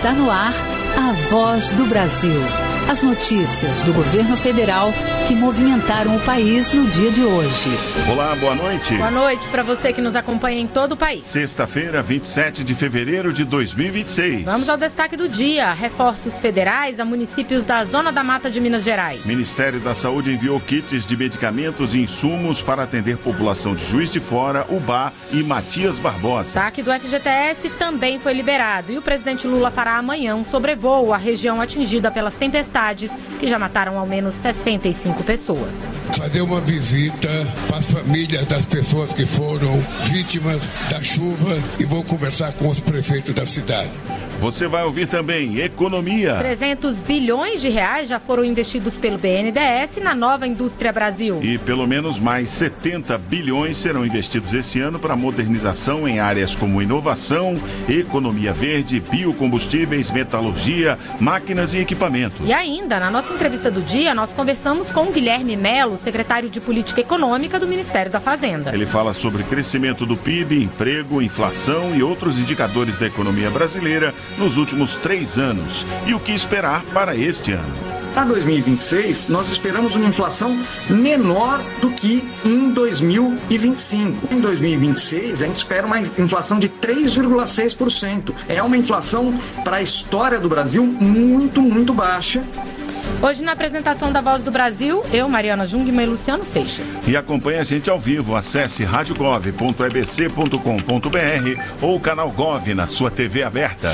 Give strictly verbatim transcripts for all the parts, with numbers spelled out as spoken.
Está no ar a Voz do Brasil. As notícias do governo federal que movimentaram o país no dia de hoje. Olá, boa noite. Boa noite para você que nos acompanha em todo o país. Sexta-feira, vinte e sete de fevereiro de dois mil e vinte e seis. Vamos ao destaque do dia. Reforços federais a municípios da Zona da Mata de Minas Gerais. Ministério da Saúde enviou kits de medicamentos e insumos para atender população de Juiz de Fora, Ubá e Matias Barbosa. Destaque do F G T S também foi liberado e o presidente Lula fará amanhã um sobrevoo à região atingida pelas tempestades que já mataram ao menos sessenta e cinco pessoas. Fazer uma visita para as famílias das pessoas que foram vítimas da chuva e vou conversar com os prefeitos da cidade. Você vai ouvir também economia. trezentos bilhões de reais já foram investidos pelo B N D E S na nova Indústria Brasil. E pelo menos mais setenta bilhões serão investidos esse ano para modernização em áreas como inovação, economia verde, biocombustíveis, metalurgia, máquinas e equipamentos. E ainda, na nossa entrevista do dia, nós conversamos com Guilherme Melo, secretário de Política Econômica do Ministério da Fazenda. Ele fala sobre crescimento do P I B, emprego, inflação e outros indicadores da economia brasileira nos últimos três anos e o que esperar para este ano. Para dois mil e vinte e seis, nós esperamos uma inflação menor do que em dois mil e vinte e cinco. Em dois mil e vinte e seis, a gente espera uma inflação de três vírgula seis por cento. É uma inflação, para a história do Brasil, muito, muito baixa. Hoje, na apresentação da Voz do Brasil, eu, Mariana Jungmann e Luciano Seixas. E acompanhe a gente ao vivo. Acesse rádio gov ponto e b c ponto com ponto b r ou o canal Gov na sua T V aberta.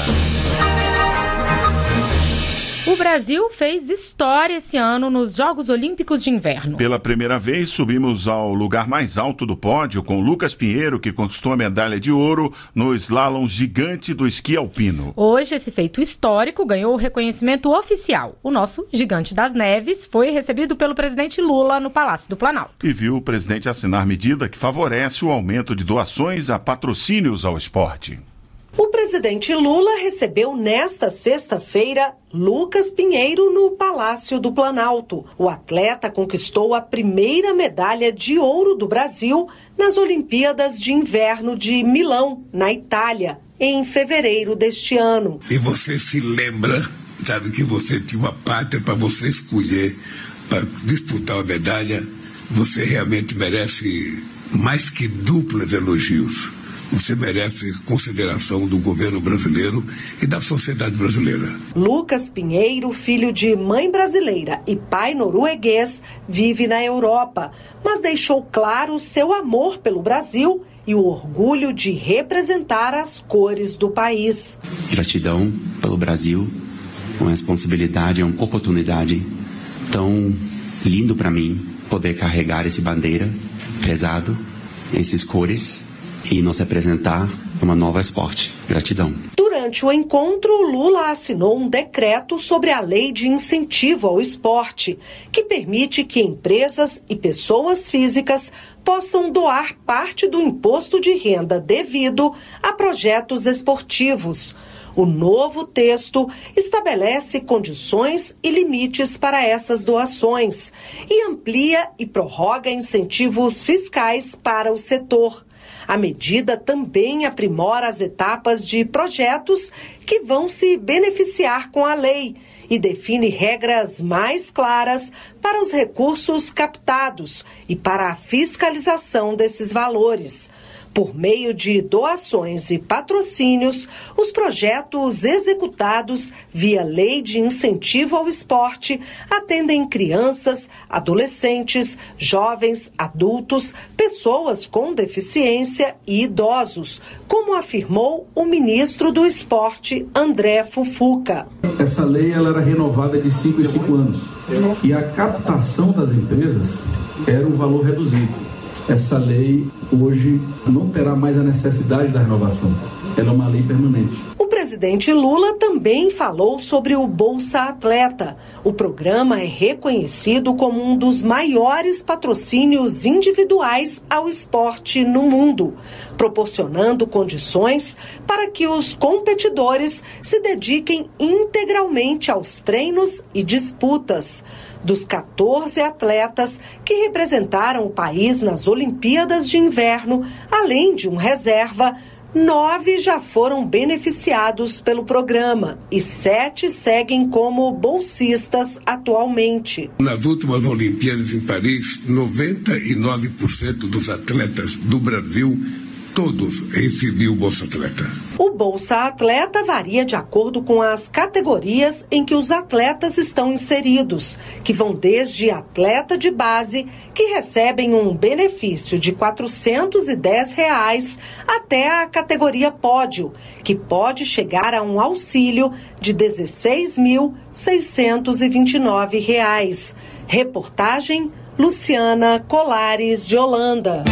O Brasil fez história esse ano nos Jogos Olímpicos de Inverno. Pela primeira vez, subimos ao lugar mais alto do pódio com Lucas Pinheiro, que conquistou a medalha de ouro no slalom gigante do esqui alpino. Hoje, esse feito histórico ganhou o reconhecimento oficial. O nosso Gigante das Neves foi recebido pelo presidente Lula no Palácio do Planalto. E viu o presidente assinar medida que favorece o aumento de doações a patrocínios ao esporte. O presidente Lula recebeu nesta sexta-feira Lucas Pinheiro no Palácio do Planalto. O atleta conquistou a primeira medalha de ouro do Brasil nas Olimpíadas de Inverno de Milão, na Itália, em fevereiro deste ano. E você se lembra, sabe, que você tinha uma pátria para você escolher para disputar a medalha. Você realmente merece mais que duplos elogios. Você merece consideração do governo brasileiro e da sociedade brasileira. Lucas Pinheiro, filho de mãe brasileira e pai norueguês, vive na Europa, mas deixou claro seu amor pelo Brasil e o orgulho de representar as cores do país. Gratidão pelo Brasil, uma responsabilidade, uma oportunidade tão lindo para mim poder carregar esse bandeira pesado, esses cores, e nos representar uma nova esporte. Gratidão. Durante o encontro, Lula assinou um decreto sobre a Lei de Incentivo ao Esporte, que permite que empresas e pessoas físicas possam doar parte do imposto de renda devido a projetos esportivos. O novo texto estabelece condições e limites para essas doações e amplia e prorroga incentivos fiscais para o setor. A medida também aprimora as etapas de projetos que vão se beneficiar com a lei e define regras mais claras para os recursos captados e para a fiscalização desses valores. Por meio de doações e patrocínios, os projetos executados via Lei de Incentivo ao Esporte atendem crianças, adolescentes, jovens, adultos, pessoas com deficiência e idosos, como afirmou o ministro do Esporte, André Fufuca. Essa lei ela era renovada de cinco em cinco anos e a captação das empresas era um valor reduzido. Essa lei hoje não terá mais a necessidade da renovação. Ela é uma lei permanente. O presidente Lula também falou sobre o Bolsa Atleta. O programa é reconhecido como um dos maiores patrocínios individuais ao esporte no mundo, proporcionando condições para que os competidores se dediquem integralmente aos treinos e disputas. Dos quatorze atletas que representaram o país nas Olimpíadas de Inverno, além de um reserva, Nove já foram beneficiados pelo programa e sete seguem como bolsistas atualmente. Nas últimas Olimpíadas em Paris, noventa e nove por cento dos atletas do Brasil, todos recebiam o Bolsa Atleta. O Bolsa Atleta varia de acordo com as categorias em que os atletas estão inseridos, que vão desde atleta de base, que recebem um benefício de quatrocentos e dez reais, até a categoria pódio, que pode chegar a um auxílio de dezesseis mil seiscentos e vinte e nove reais. Reportagem Luciana Colares de Holanda.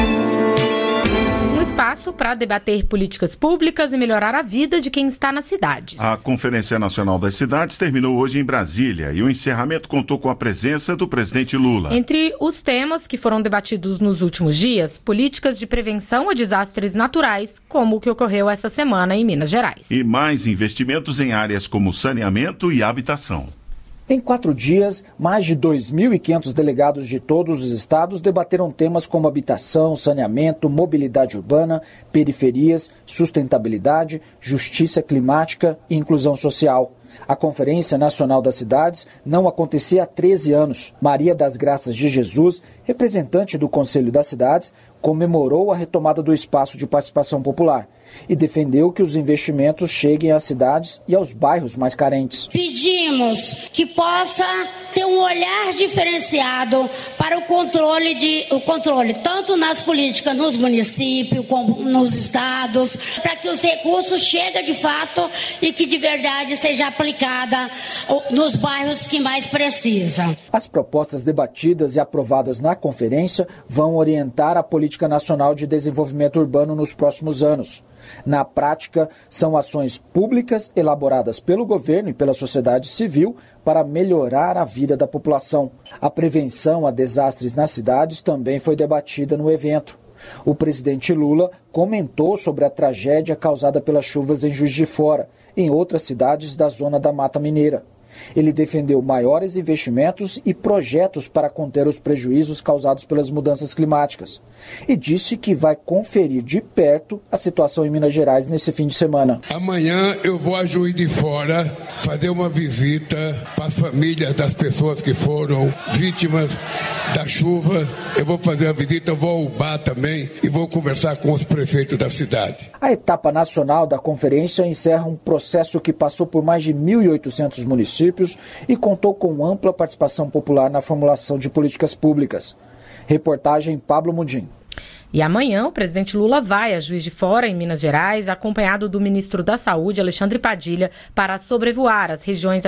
Um espaço para debater políticas públicas e melhorar a vida de quem está nas cidades. A Conferência Nacional das Cidades terminou hoje em Brasília e o encerramento contou com a presença do presidente Lula. Entre os temas que foram debatidos nos últimos dias, políticas de prevenção a desastres naturais, como o que ocorreu essa semana em Minas Gerais. E mais investimentos em áreas como saneamento e habitação. Em quatro dias, mais de dois mil e quinhentos delegados de todos os estados debateram temas como habitação, saneamento, mobilidade urbana, periferias, sustentabilidade, justiça climática e inclusão social. A Conferência Nacional das Cidades não acontecia há treze anos. Maria das Graças de Jesus, representante do Conselho das Cidades, comemorou a retomada do espaço de participação popular e defendeu que os investimentos cheguem às cidades e aos bairros mais carentes. Pedimos que possa ter um olhar diferenciado para o controle, de, o controle tanto nas políticas nos municípios como nos estados, para que os recursos cheguem de fato e que de verdade seja aplicada nos bairros que mais precisam. As propostas debatidas e aprovadas na conferência vão orientar a Política Nacional de Desenvolvimento Urbano nos próximos anos. Na prática, são ações públicas elaboradas pelo governo e pela sociedade civil para melhorar a vida da população. A prevenção a desastres nas cidades também foi debatida no evento. O presidente Lula comentou sobre a tragédia causada pelas chuvas em Juiz de Fora e em outras cidades da zona da Mata Mineira. Ele defendeu maiores investimentos e projetos para conter os prejuízos causados pelas mudanças climáticas e disse que vai conferir de perto a situação em Minas Gerais nesse fim de semana. Amanhã eu vou a Juiz de Fora fazer uma visita para as famílias das pessoas que foram vítimas da chuva. Eu vou fazer a visita, vou ao Ubá também e vou conversar com os prefeitos da cidade. A etapa nacional da conferência encerra um processo que passou por mais de mil e oitocentos municípios e contou com ampla participação popular na formulação de políticas públicas. Reportagem Pablo Mudim. E amanhã o presidente Lula vai a Juiz de Fora, em Minas Gerais, acompanhado do ministro da Saúde, Alexandre Padilha, para sobrevoar as regiões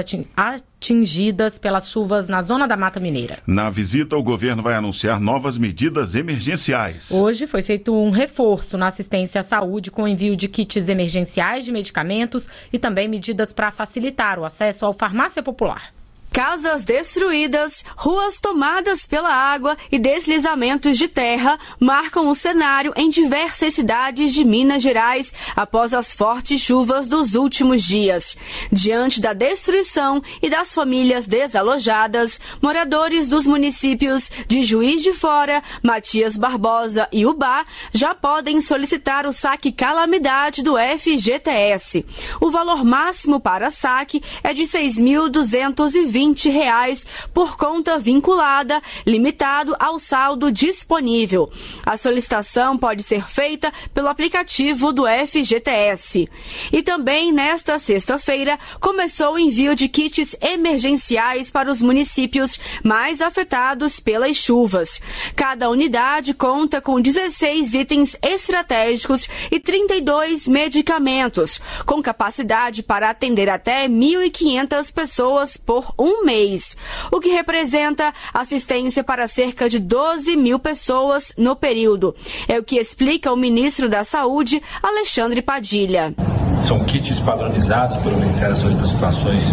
atingidas pelas chuvas na zona da Mata Mineira. Na visita, o governo vai anunciar novas medidas emergenciais. Hoje foi feito um reforço na assistência à saúde com envio de kits emergenciais de medicamentos e também medidas para facilitar o acesso ao farmácia popular. Casas destruídas, ruas tomadas pela água e deslizamentos de terra marcam o cenário em diversas cidades de Minas Gerais após as fortes chuvas dos últimos dias. Diante da destruição e das famílias desalojadas, moradores dos municípios de Juiz de Fora, Matias Barbosa e Ubá já podem solicitar o saque calamidade do F G T S. O valor máximo para saque é de seis mil duzentos e vinte reais por conta vinculada, limitado ao saldo disponível. A solicitação pode ser feita pelo aplicativo do F G T S. E também nesta sexta-feira começou o envio de kits emergenciais para os municípios mais afetados pelas chuvas. Cada unidade conta com dezesseis itens estratégicos e trinta e dois medicamentos, com capacidade para atender até mil e quinhentas pessoas por um mês, o que representa assistência para cerca de doze mil pessoas no período. É o que explica o ministro da Saúde, Alexandre Padilha. São kits padronizados para o Ministério da Saúde para situações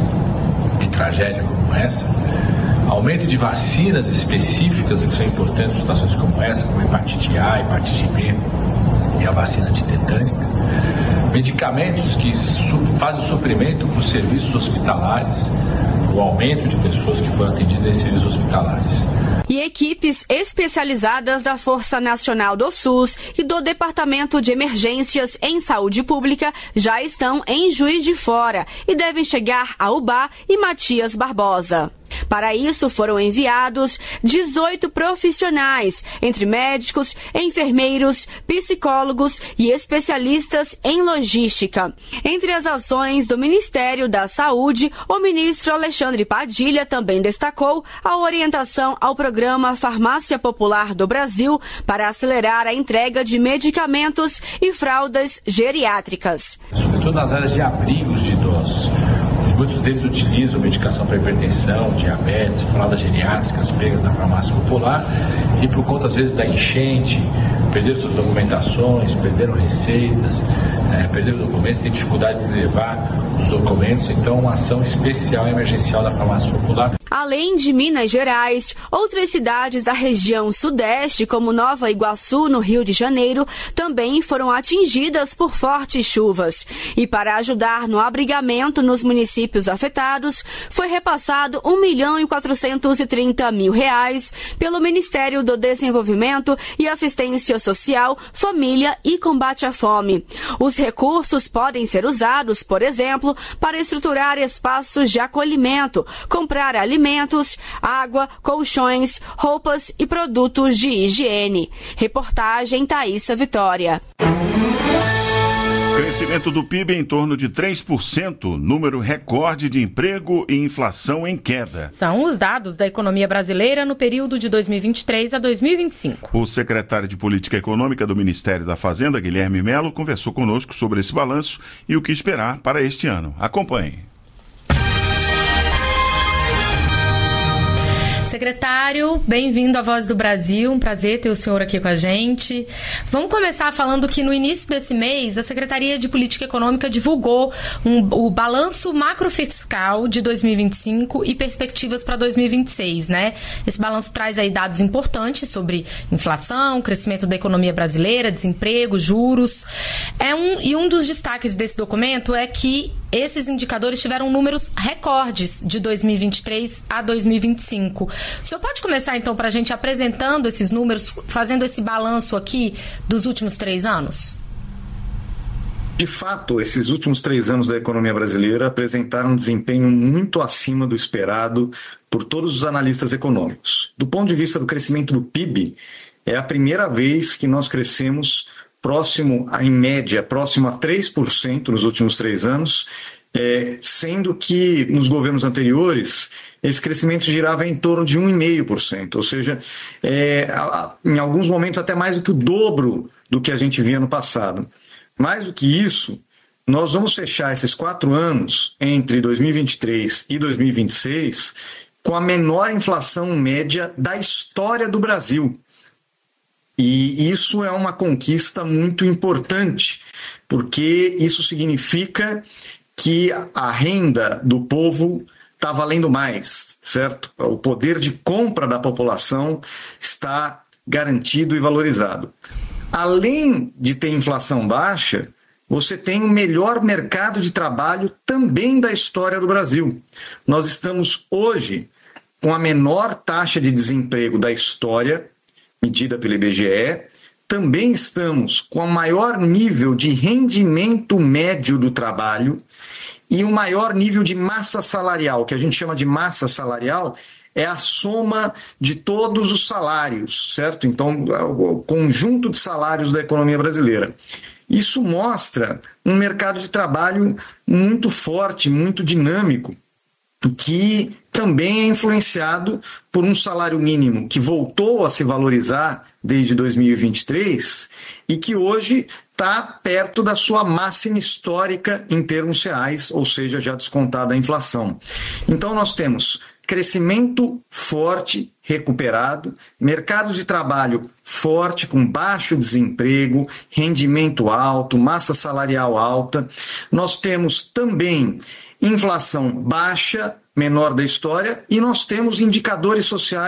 de tragédia como essa. Aumento de vacinas específicas que são importantes para situações como essa, como hepatite A, hepatite B e a vacina antitetânica. medicamentos que fazem o suprimento para os serviços hospitalares, o aumento de pessoas que foram atendidas em serviços hospitalares. E equipes especializadas da Força Nacional do SUS e do Departamento de Emergências em Saúde Pública já estão em Juiz de Fora e devem chegar a Ubá e Matias Barbosa. Para isso, foram enviados dezoito profissionais, entre médicos, enfermeiros, psicólogos e especialistas em logística. Entre as ações do Ministério da Saúde, o ministro Alexandre Padilha também destacou a orientação ao programa Farmácia Popular do Brasil para acelerar a entrega de medicamentos e fraldas geriátricas. Sobretudo nas áreas de abrigos de idosos. Muitos deles utilizam medicação para hipertensão, diabetes, fraldas geriátricas pegas na farmácia popular e por conta, às vezes, da enchente, perderam suas documentações, perderam receitas, é, perderam documentos, têm dificuldade de levar os documentos, então uma ação especial e emergencial da farmácia popular. Além de Minas Gerais, outras cidades da região sudeste, como Nova Iguaçu, no Rio de Janeiro, também foram atingidas por fortes chuvas. E para ajudar no abrigamento nos municípios afetados, foi repassado um milhão e quatrocentos e trinta mil reais pelo Ministério do Desenvolvimento e Assistência Social, Família e Combate à Fome. Os recursos podem ser usados, por exemplo, para estruturar espaços de acolhimento, comprar alimentos, água, colchões, roupas e produtos de higiene. Reportagem Thaísa Vitória. Crescimento do P I B em torno de três por cento, número recorde de emprego e inflação em queda. São os dados da economia brasileira no período de dois mil e vinte e três a dois mil e vinte e cinco. O secretário de Política Econômica do Ministério da Fazenda, Guilherme Melo, conversou conosco sobre esse balanço e o que esperar para este ano. Acompanhe. Secretário, bem-vindo à Voz do Brasil, um prazer ter o senhor aqui com a gente. Vamos começar falando que no início desse mês, a Secretaria de Política Econômica divulgou um, o balanço macrofiscal de dois mil e vinte e cinco e perspectivas para dois mil e vinte e seis, né? Esse balanço traz aí dados importantes sobre inflação, crescimento da economia brasileira, desemprego, juros. É um, e um dos destaques desse documento é que esses indicadores tiveram números recordes de dois mil e vinte e três a dois mil e vinte e cinco. O senhor pode começar, então, para a gente apresentando esses números, fazendo esse balanço aqui dos últimos três anos? De fato, esses últimos três anos da economia brasileira apresentaram um desempenho muito acima do esperado por todos os analistas econômicos. Do ponto de vista do crescimento do P I B, é a primeira vez que nós crescemos próximo, em média, próximo a três por cento nos últimos três anos, é, sendo que nos governos anteriores esse crescimento girava em torno de um vírgula cinco por cento, ou seja, é, em alguns momentos até mais do que o dobro do que a gente via no passado. Mais do que isso, nós vamos fechar esses quatro anos, entre dois mil e vinte e três e dois mil e vinte e seis, com a menor inflação média da história do Brasil. E isso é uma conquista muito importante, porque isso significa que a renda do povo está valendo mais, certo? O poder de compra da população está garantido e valorizado. Além de ter inflação baixa, você tem o melhor mercado de trabalho também da história do Brasil. Nós estamos hoje com a menor taxa de desemprego da história, medida pelo I B G E, também estamos com o maior nível de rendimento médio do trabalho e o maior nível de massa salarial, que a gente chama de massa salarial, é a soma de todos os salários, certo? Então, o conjunto de salários da economia brasileira. Isso mostra um mercado de trabalho muito forte, muito dinâmico, que também é influenciado por um salário mínimo que voltou a se valorizar desde dois mil e vinte e três e que hoje está perto da sua máxima histórica em termos reais, ou seja, já descontada a inflação. Então nós temos crescimento forte, recuperado, mercado de trabalho forte, com baixo desemprego, rendimento alto, massa salarial alta. Nós temos também inflação baixa, menor da história, e nós temos indicadores sociais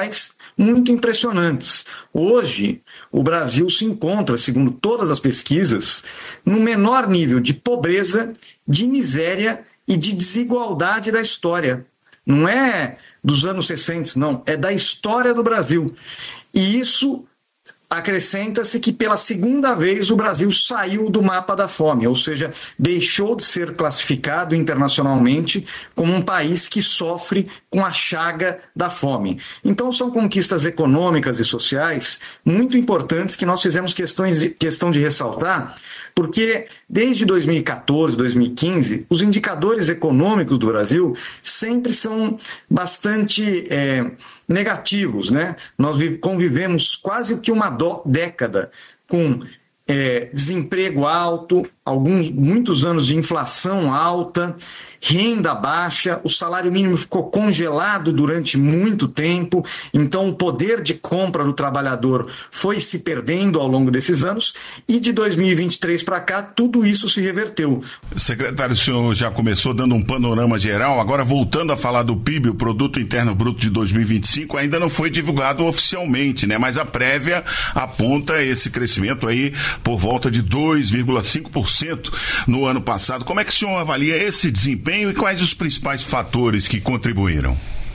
muito impressionantes. Hoje, o Brasil se encontra, segundo todas as pesquisas, no menor nível de pobreza, de miséria e de desigualdade da história. Não é dos anos sessenta, não, é da história do Brasil. E isso acrescenta-se que pela segunda vez o Brasil saiu do mapa da fome, ou seja, deixou de ser classificado internacionalmente como um país que sofre com a chaga da fome. Então são conquistas econômicas e sociais muito importantes que nós fizemos questões de, questão de ressaltar, porque desde dois mil e quatorze, dois mil e quinze, os indicadores econômicos do Brasil sempre são bastante é, negativos, né? Nós convivemos quase que uma do, década com é, desemprego alto, alguns, muitos anos de inflação alta, renda baixa, o salário mínimo ficou congelado durante muito tempo, então o poder de compra do trabalhador foi se perdendo ao longo desses anos, e de dois mil e vinte e três para cá tudo isso se reverteu. Secretário, o senhor já começou dando um panorama geral, agora voltando a falar do P I B, o Produto Interno Bruto de dois mil e vinte e cinco, ainda não foi divulgado oficialmente, né? Mas a prévia aponta esse crescimento aí por volta de dois vírgula cinco por cento no ano passado. Como é que o senhor avalia esse desempenho e quais os principais fatores que contribuíram?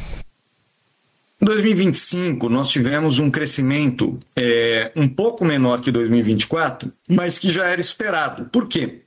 Em dois mil e vinte e cinco, nós tivemos um crescimento é, um pouco menor que dois mil e vinte e quatro, mas que já era esperado. Por quê?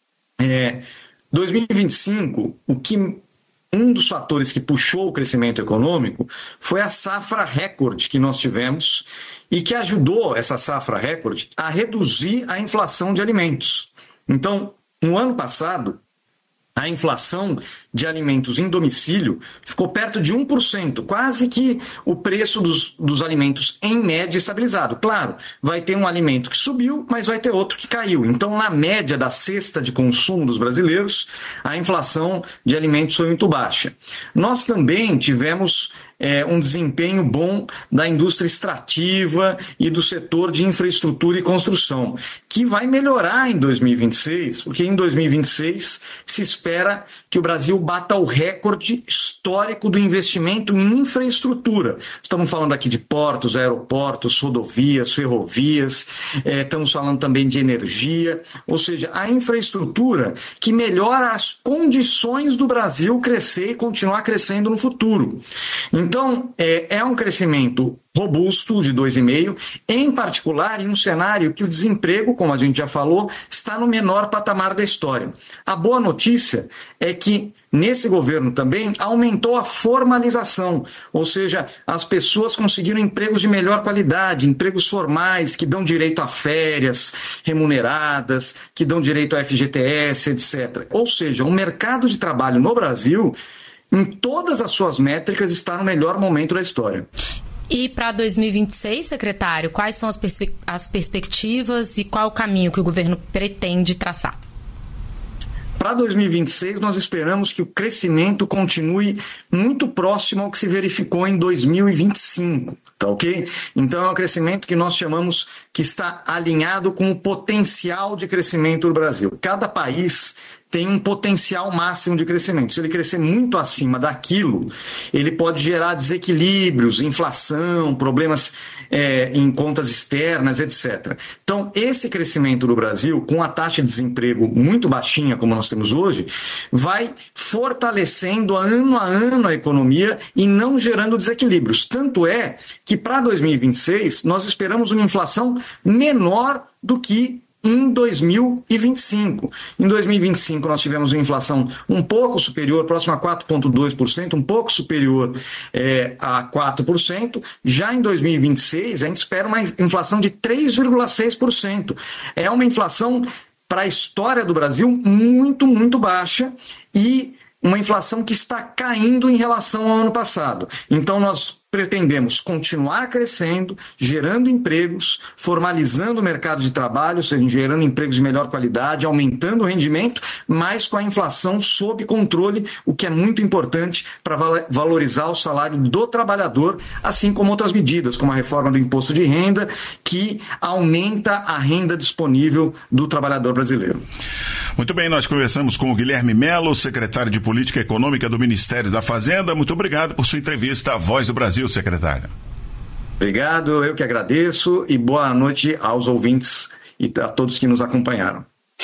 É, dois mil e vinte e cinco, o que, um dos fatores que puxou o crescimento econômico foi a safra recorde que nós tivemos e que ajudou essa safra recorde a reduzir a inflação de alimentos. Então, no ano passado, a inflação de alimentos em domicílio ficou perto de um por cento, quase que o preço dos, dos alimentos em média estabilizado. Claro, vai ter um alimento que subiu, mas vai ter outro que caiu. Então, na média da cesta de consumo dos brasileiros, a inflação de alimentos foi muito baixa. Nós também tivemos é, um desempenho bom da indústria extrativa e do setor de infraestrutura e construção, que vai melhorar em dois mil e vinte e seis, porque em dois mil e vinte e seis se espera que o Brasil bata o recorde histórico do investimento em infraestrutura. Estamos falando aqui de portos, aeroportos, rodovias, ferrovias, é, estamos falando também de energia, ou seja, a infraestrutura que melhora as condições do Brasil crescer e continuar crescendo no futuro. Então, é, é um crescimento robusto de dois vírgula cinco, em particular em um cenário que o desemprego, como a gente já falou, está no menor patamar da história. A boa notícia é que nesse governo também aumentou a formalização, ou seja, as pessoas conseguiram empregos de melhor qualidade, empregos formais que dão direito a férias remuneradas, que dão direito a F G T S, etcétera. Ou seja, o mercado de trabalho no Brasil, em todas as suas métricas, está no melhor momento da história. E para dois mil e vinte e seis, secretário, quais são as, perspe- as perspectivas e qual o caminho que o governo pretende traçar? Para dois mil e vinte e seis, nós esperamos que o crescimento continue muito próximo ao que se verificou em dois mil e vinte e cinco, tá ok? Então é um crescimento que nós chamamos que está alinhado com o potencial de crescimento do Brasil. Cada país tem um potencial máximo de crescimento. Se ele crescer muito acima daquilo, ele pode gerar desequilíbrios, inflação, problemas é, em contas externas, etcétera. Então, esse crescimento do Brasil, com a taxa de desemprego muito baixinha, como nós temos hoje, vai fortalecendo ano a ano a economia e não gerando desequilíbrios. Tanto é que, para dois mil e vinte e seis, nós esperamos uma inflação menor do que em dois mil e vinte e cinco. Em dois mil e vinte e cinco nós tivemos uma inflação um pouco superior, próxima a quatro vírgula dois por cento, um pouco superior é, a quatro por cento. Já em dois mil e vinte e seis a gente espera uma inflação de três vírgula seis por cento. É uma inflação, para a história do Brasil, muito, muito baixa e uma inflação que está caindo em relação ao ano passado. Então nós pretendemos continuar crescendo, gerando empregos, formalizando o mercado de trabalho, ou seja, gerando empregos de melhor qualidade, aumentando o rendimento, mas com a inflação sob controle, o que é muito importante para valorizar o salário do trabalhador, assim como outras medidas, como a reforma do imposto de renda, que aumenta a renda disponível do trabalhador brasileiro. Muito bem, nós conversamos com o Guilherme Melo, secretário de Política Econômica do Ministério da Fazenda. Muito obrigado por sua entrevista à Voz do Brasil, secretário. Obrigado, eu que agradeço e boa noite aos ouvintes e a todos que nos acompanharam.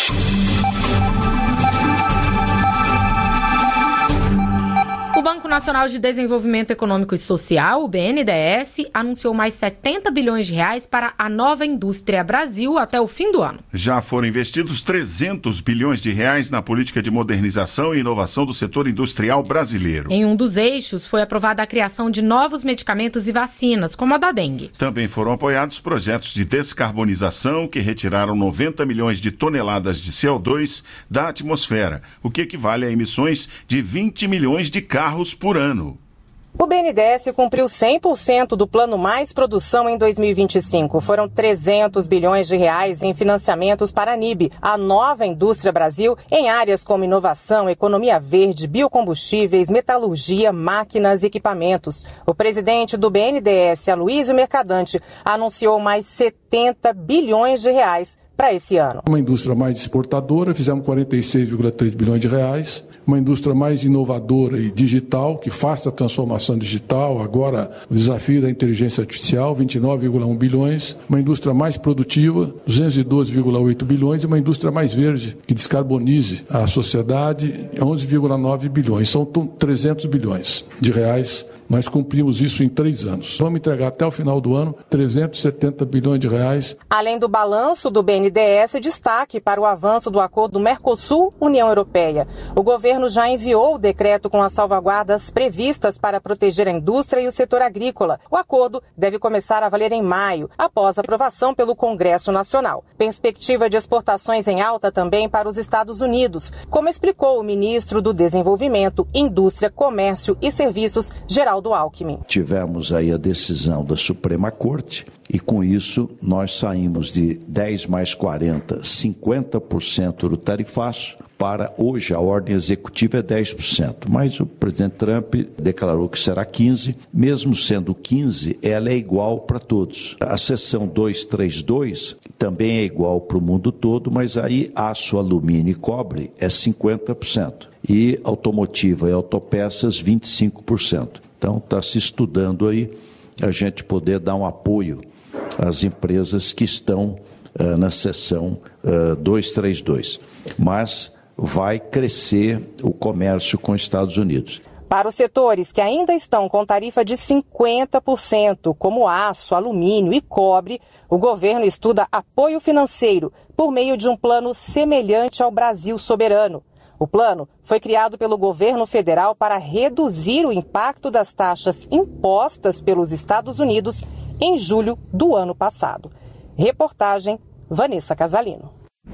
O Banco Nacional de Desenvolvimento Econômico e Social, o B N D E S, anunciou mais setenta bilhões de reais para a Nova Indústria Brasil até o fim do ano. Já foram investidos trezentos bilhões de reais na política de modernização e inovação do setor industrial brasileiro. Em um dos eixos, foi aprovada a criação de novos medicamentos e vacinas, como a da dengue. Também foram apoiados projetos de descarbonização que retiraram noventa milhões de toneladas de C O dois da atmosfera, o que equivale a emissões de vinte milhões de carros por ano. O B N D E S cumpriu cem por cento do Plano Mais Produção em dois mil e vinte e cinco. Foram trezentos bilhões de reais em financiamentos para a N I B, a Nova Indústria Brasil, em áreas como inovação, economia verde, biocombustíveis, metalurgia, máquinas e equipamentos. O presidente do B N D E S, Aloysio Mercadante, anunciou mais setenta bilhões de reais para esse ano. Uma indústria mais exportadora, fizemos quarenta e seis vírgula três bilhões de reais. Uma indústria mais inovadora e digital, que faça a transformação digital, agora o desafio da inteligência artificial, vinte e nove vírgula um bilhões. Uma indústria mais produtiva, duzentos e doze vírgula oito bilhões. E uma indústria mais verde, que descarbonize a sociedade, onze vírgula nove bilhões. São trezentos bilhões de reais. Nós cumprimos isso em três anos. Vamos entregar até o final do ano trezentos e setenta bilhões de reais. Além do balanço do B N D E S, destaque para o avanço do acordo Mercosul-União Europeia. O governo já enviou o decreto com as salvaguardas previstas para proteger a indústria e o setor agrícola. O acordo deve começar a valer em maio, após a aprovação pelo Congresso Nacional. Perspectiva de exportações em alta também para os Estados Unidos, como explicou o ministro do Desenvolvimento, Indústria, Comércio e Serviços, Geraldo Alckmin. Tivemos aí a decisão da Suprema Corte e com isso nós saímos de dez mais quarenta, cinquenta por cento do tarifaço para hoje a ordem executiva é dez por cento, mas o presidente Trump declarou que será quinze por cento, mesmo sendo quinze por cento, ela é igual para todos. A seção duzentos e trinta e dois também é igual para o mundo todo, mas aí aço, alumínio e cobre é cinquenta por cento e automotiva e autopeças vinte e cinco por cento. Então, está se estudando aí a gente poder dar um apoio às empresas que estão uh, na seção uh, duzentos e trinta e dois. Mas vai crescer o comércio com os Estados Unidos. Para os setores que ainda estão com tarifa de cinquenta por cento, como aço, alumínio e cobre, o governo estuda apoio financeiro por meio de um plano semelhante ao Brasil Soberano. O plano foi criado pelo governo federal para reduzir o impacto das taxas impostas pelos Estados Unidos em julho do ano passado. Reportagem Vanessa Casalino.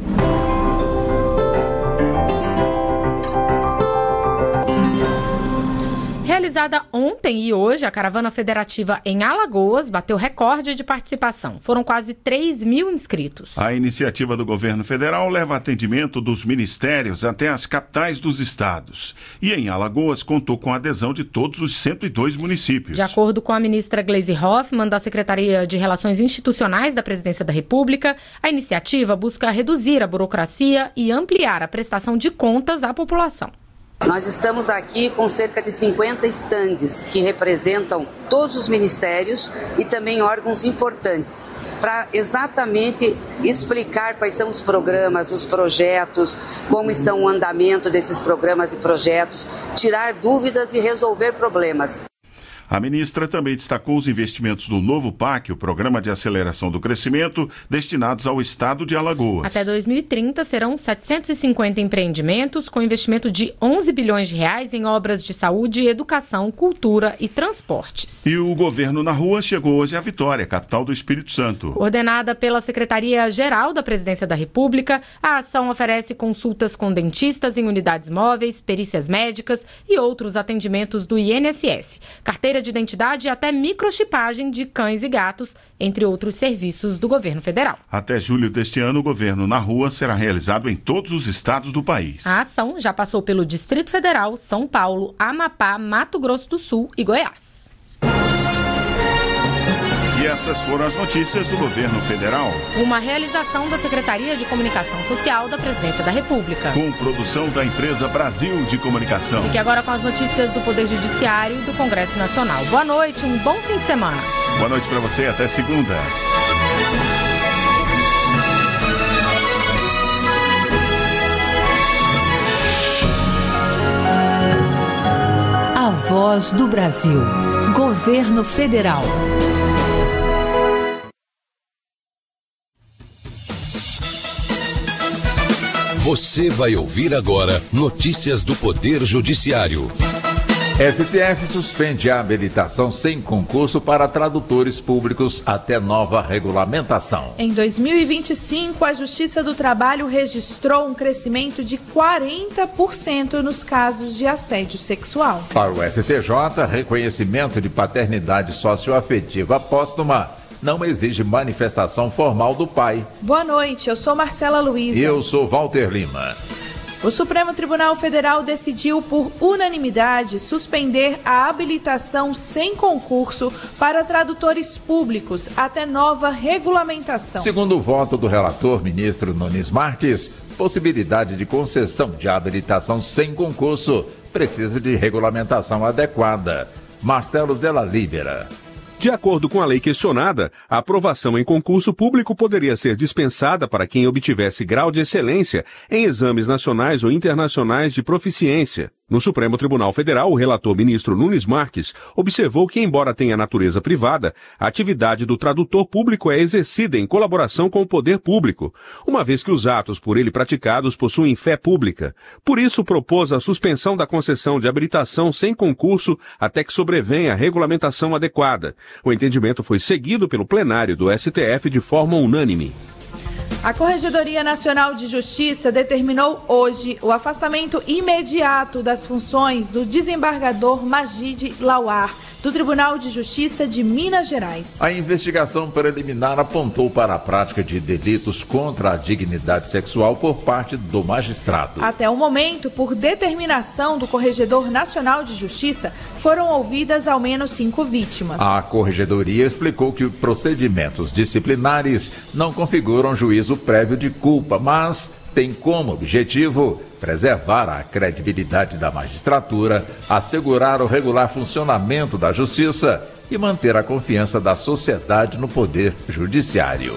Realizada ontem e hoje, a Caravana Federativa em Alagoas bateu recorde de participação. Foram quase três mil inscritos. A iniciativa do governo federal leva atendimento dos ministérios até as capitais dos estados. E em Alagoas contou com a adesão de todos os cento e dois municípios. De acordo com a ministra Gleisi Hoffmann, da Secretaria de Relações Institucionais da Presidência da República, a iniciativa busca reduzir a burocracia e ampliar a prestação de contas à população. Nós estamos aqui com cerca de cinquenta estandes que representam todos os ministérios e também órgãos importantes, para exatamente explicar quais são os programas, os projetos, como estão o andamento desses programas e projetos, tirar dúvidas e resolver problemas. A ministra também destacou os investimentos do novo P A C, o Programa de Aceleração do Crescimento, destinados ao estado de Alagoas. Até dois mil e trinta serão setecentos e cinquenta empreendimentos com investimento de onze bilhões de reais em obras de saúde, educação, cultura e transportes. E o governo na rua chegou hoje à Vitória, capital do Espírito Santo. Coordenada pela Secretaria-Geral da Presidência da República, a ação oferece consultas com dentistas em unidades móveis, perícias médicas e outros atendimentos do I N S S, carteira de identidade e até microchipagem de cães e gatos, entre outros serviços do governo federal. Até julho deste ano, o governo na rua será realizado em todos os estados do país. A ação já passou pelo Distrito Federal, São Paulo, Amapá, Mato Grosso do Sul e Goiás. E essas foram as notícias do governo federal. Uma realização da Secretaria de Comunicação Social da Presidência da República. Com produção da empresa Brasil de Comunicação. Fique agora com as notícias do Poder Judiciário e do Congresso Nacional. Boa noite, um bom fim de semana. Boa noite para você, até segunda. A Voz do Brasil. Governo Federal. Você vai ouvir agora notícias do Poder Judiciário. S T F suspende a habilitação sem concurso para tradutores públicos até nova regulamentação. Em dois mil e vinte e cinco, a Justiça do Trabalho registrou um crescimento de quarenta por cento nos casos de assédio sexual. Para o S T J, reconhecimento de paternidade socioafetiva póstuma não exige manifestação formal do pai. Boa noite, eu sou Marcela Luiza. E eu sou Walter Lima. O Supremo Tribunal Federal decidiu por unanimidade suspender a habilitação sem concurso para tradutores públicos até nova regulamentação. Segundo o voto do relator, ministro Nunes Marques, possibilidade de concessão de habilitação sem concurso precisa de regulamentação adequada. Marcelo Della Libera. De acordo com a lei questionada, a aprovação em concurso público poderia ser dispensada para quem obtivesse grau de excelência em exames nacionais ou internacionais de proficiência. No Supremo Tribunal Federal, o relator ministro Nunes Marques observou que, embora tenha natureza privada, a atividade do tradutor público é exercida em colaboração com o poder público, uma vez que os atos por ele praticados possuem fé pública. Por isso, propôs a suspensão da concessão de habilitação sem concurso até que sobrevenha a regulamentação adequada. O entendimento foi seguido pelo plenário do S T F de forma unânime. A Corregedoria Nacional de Justiça determinou hoje o afastamento imediato das funções do desembargador Magid Lauar, do Tribunal de Justiça de Minas Gerais. A investigação preliminar apontou para a prática de delitos contra a dignidade sexual por parte do magistrado. Até o momento, por determinação do Corregedor Nacional de Justiça, foram ouvidas ao menos cinco vítimas. A Corregedoria explicou que procedimentos disciplinares não configuram juízo prévio de culpa, mas tem como objetivo preservar a credibilidade da magistratura, assegurar o regular funcionamento da justiça e manter a confiança da sociedade no poder judiciário.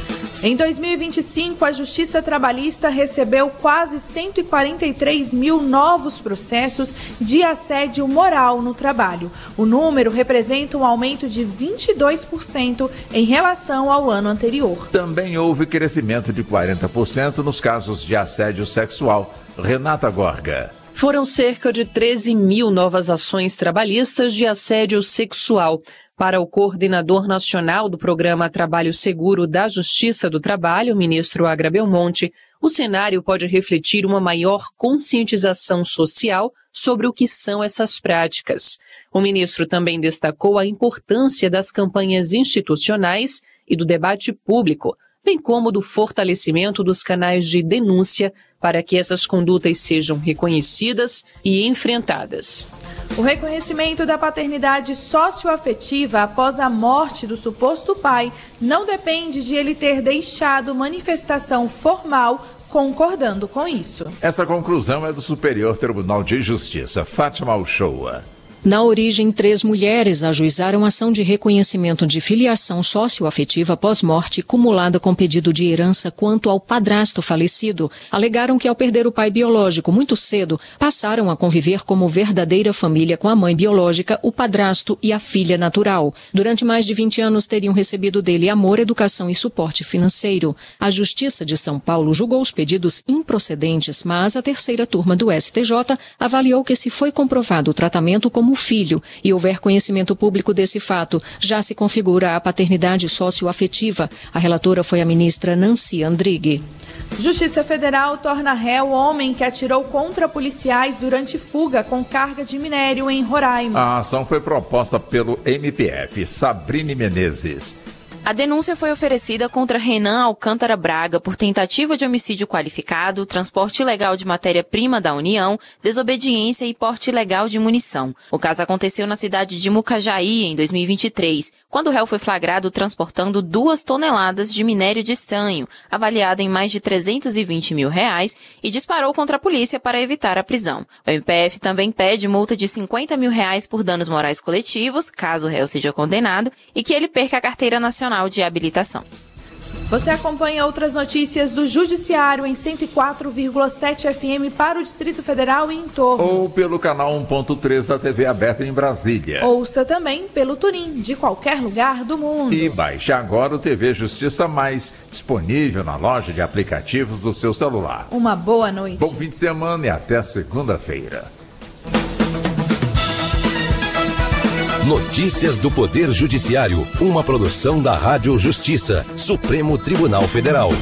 Em dois mil e vinte e cinco, a Justiça Trabalhista recebeu quase cento e quarenta e três mil novos processos de assédio moral no trabalho. O número representa um aumento de vinte e dois por cento em relação ao ano anterior. Também houve crescimento de quarenta por cento nos casos de assédio sexual. Renata Gorga. Foram cerca de treze mil novas ações trabalhistas de assédio sexual. Para o coordenador nacional do Programa Trabalho Seguro da Justiça do Trabalho, ministro Agra Belmonte, o cenário pode refletir uma maior conscientização social sobre o que são essas práticas. O ministro também destacou a importância das campanhas institucionais e do debate público, bem como do fortalecimento dos canais de denúncia para que essas condutas sejam reconhecidas e enfrentadas. O reconhecimento da paternidade socioafetiva após a morte do suposto pai não depende de ele ter deixado manifestação formal concordando com isso. Essa conclusão é do Superior Tribunal de Justiça, Fátima Uchoa. Na origem, três mulheres ajuizaram ação de reconhecimento de filiação socioafetiva pós-morte cumulada com pedido de herança quanto ao padrasto falecido. Alegaram que, ao perder o pai biológico muito cedo, passaram a conviver como verdadeira família com a mãe biológica, o padrasto e a filha natural. Durante mais de vinte anos teriam recebido dele amor, educação e suporte financeiro. A Justiça de São Paulo julgou os pedidos improcedentes, mas a terceira turma do S T J avaliou que, se foi comprovado o tratamento como filho e houver conhecimento público desse fato, já se configura a paternidade socioafetiva. A relatora foi a ministra Nancy Andrighi. Justiça Federal torna réu homem que atirou contra policiais durante fuga com carga de minério em Roraima. A ação foi proposta pelo M P F, Sabrine Menezes. A denúncia foi oferecida contra Renan Alcântara Braga por tentativa de homicídio qualificado, transporte ilegal de matéria-prima da União, desobediência e porte ilegal de munição. O caso aconteceu na cidade de Mucajaí em dois mil e vinte e três, quando o réu foi flagrado transportando duas toneladas de minério de estanho, avaliado em mais de trezentos e vinte mil reais, e disparou contra a polícia para evitar a prisão. O M P F também pede multa de cinquenta mil reais por danos morais coletivos, caso o réu seja condenado, e que ele perca a carteira nacional de habilitação. Você acompanha outras notícias do Judiciário em cento e quatro vírgula sete F M para o Distrito Federal e em torno. Ou pelo canal um ponto três da T V aberta em Brasília. Ouça também pelo Turim, de qualquer lugar do mundo. E baixe agora o T V Justiça Mais, disponível na loja de aplicativos do seu celular. Uma boa noite. Bom fim de semana e até segunda-feira. Notícias do Poder Judiciário, uma produção da Rádio Justiça, Supremo Tribunal Federal.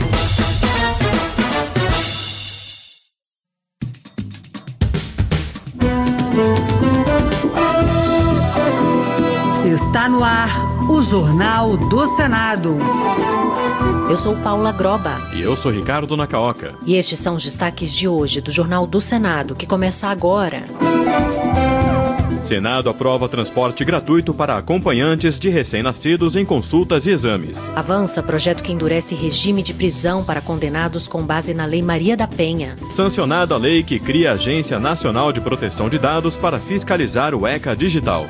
Está no ar o Jornal do Senado. Eu sou Paula Groba. E eu sou Ricardo Nacaoca. E estes são os destaques de hoje do Jornal do Senado, que começa agora. Senado aprova transporte gratuito para acompanhantes de recém-nascidos em consultas e exames. Avança projeto que endurece regime de prisão para condenados com base na Lei Maria da Penha. Sancionada a lei que cria a Agência Nacional de Proteção de Dados para fiscalizar o ECA Digital.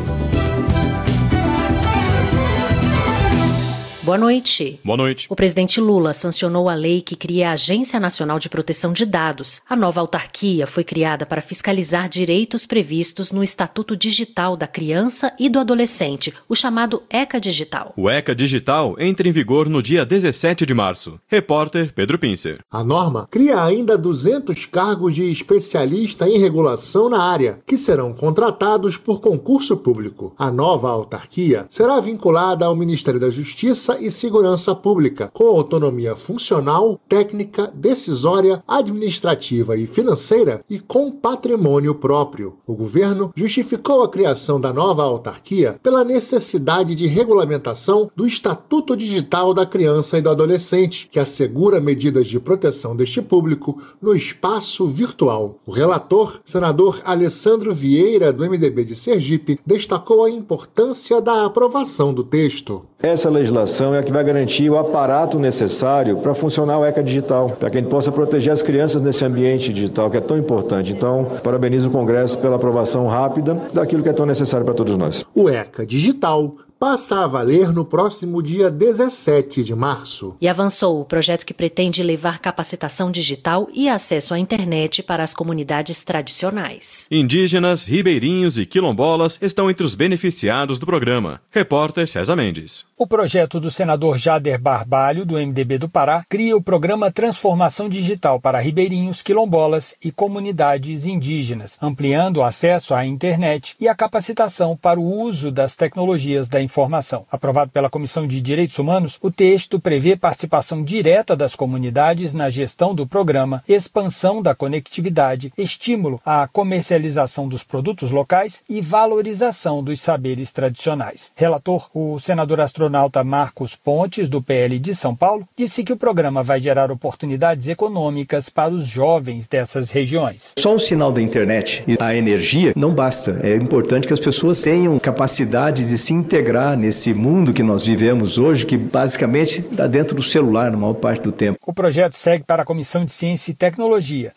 Boa noite. Boa noite. O presidente Lula sancionou a lei que cria a Agência Nacional de Proteção de Dados. A nova autarquia foi criada para fiscalizar direitos previstos no Estatuto Digital da Criança e do Adolescente, o chamado ECA Digital. O ECA Digital entra em vigor no dia dezessete de março. Repórter Pedro Pincer. A norma cria ainda duzentos cargos de especialista em regulação na área, que serão contratados por concurso público. A nova autarquia será vinculada ao Ministério da Justiça e Segurança Pública, com autonomia funcional, técnica, decisória, administrativa e financeira e com patrimônio próprio. O governo justificou a criação da nova autarquia pela necessidade de regulamentação do Estatuto Digital da Criança e do Adolescente, que assegura medidas de proteção deste público no espaço virtual. O relator, senador Alessandro Vieira, do M D B de Sergipe, destacou a importância da aprovação do texto. Essa legislação é a que vai garantir o aparato necessário para funcionar o ECA Digital, para que a gente possa proteger as crianças nesse ambiente digital que é tão importante. Então, parabenizo o Congresso pela aprovação rápida daquilo que é tão necessário para todos nós. O ECA Digital passa a valer no próximo dia dezessete de março. E avançou o projeto que pretende levar capacitação digital e acesso à internet para as comunidades tradicionais. Indígenas, ribeirinhos e quilombolas estão entre os beneficiados do programa. Repórter César Mendes. O projeto do senador Jader Barbalho, do M D B do Pará, cria o programa Transformação Digital para ribeirinhos, quilombolas e comunidades indígenas, ampliando o acesso à internet e a capacitação para o uso das tecnologias da informação. Aprovado pela Comissão de Direitos Humanos, o texto prevê participação direta das comunidades na gestão do programa, expansão da conectividade, estímulo à comercialização dos produtos locais e valorização dos saberes tradicionais. Relator, o senador astronauta Marcos Pontes, do P L de São Paulo, disse que o programa vai gerar oportunidades econômicas para os jovens dessas regiões. Só o sinal da internet e a energia não basta. É importante que as pessoas tenham capacidade de se integrar nesse mundo que nós vivemos hoje, que basicamente está dentro do celular na maior parte do tempo. O projeto segue para a Comissão de Ciência e Tecnologia.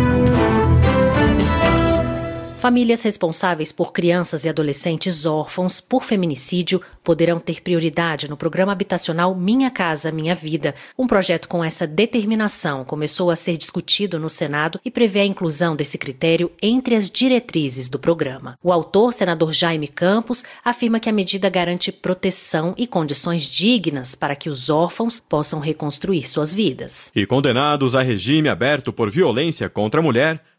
Famílias responsáveis por crianças e adolescentes órfãos por feminicídio poderão ter prioridade no programa habitacional Minha Casa Minha Vida. Um projeto com essa determinação começou a ser discutido no Senado e prevê a inclusão desse critério entre as diretrizes do programa. O autor, senador Jaime Campos, afirma que a medida garante proteção e condições dignas para que os órfãos possam reconstruir suas vidas. E condenados a regime aberto por violência contra a mulher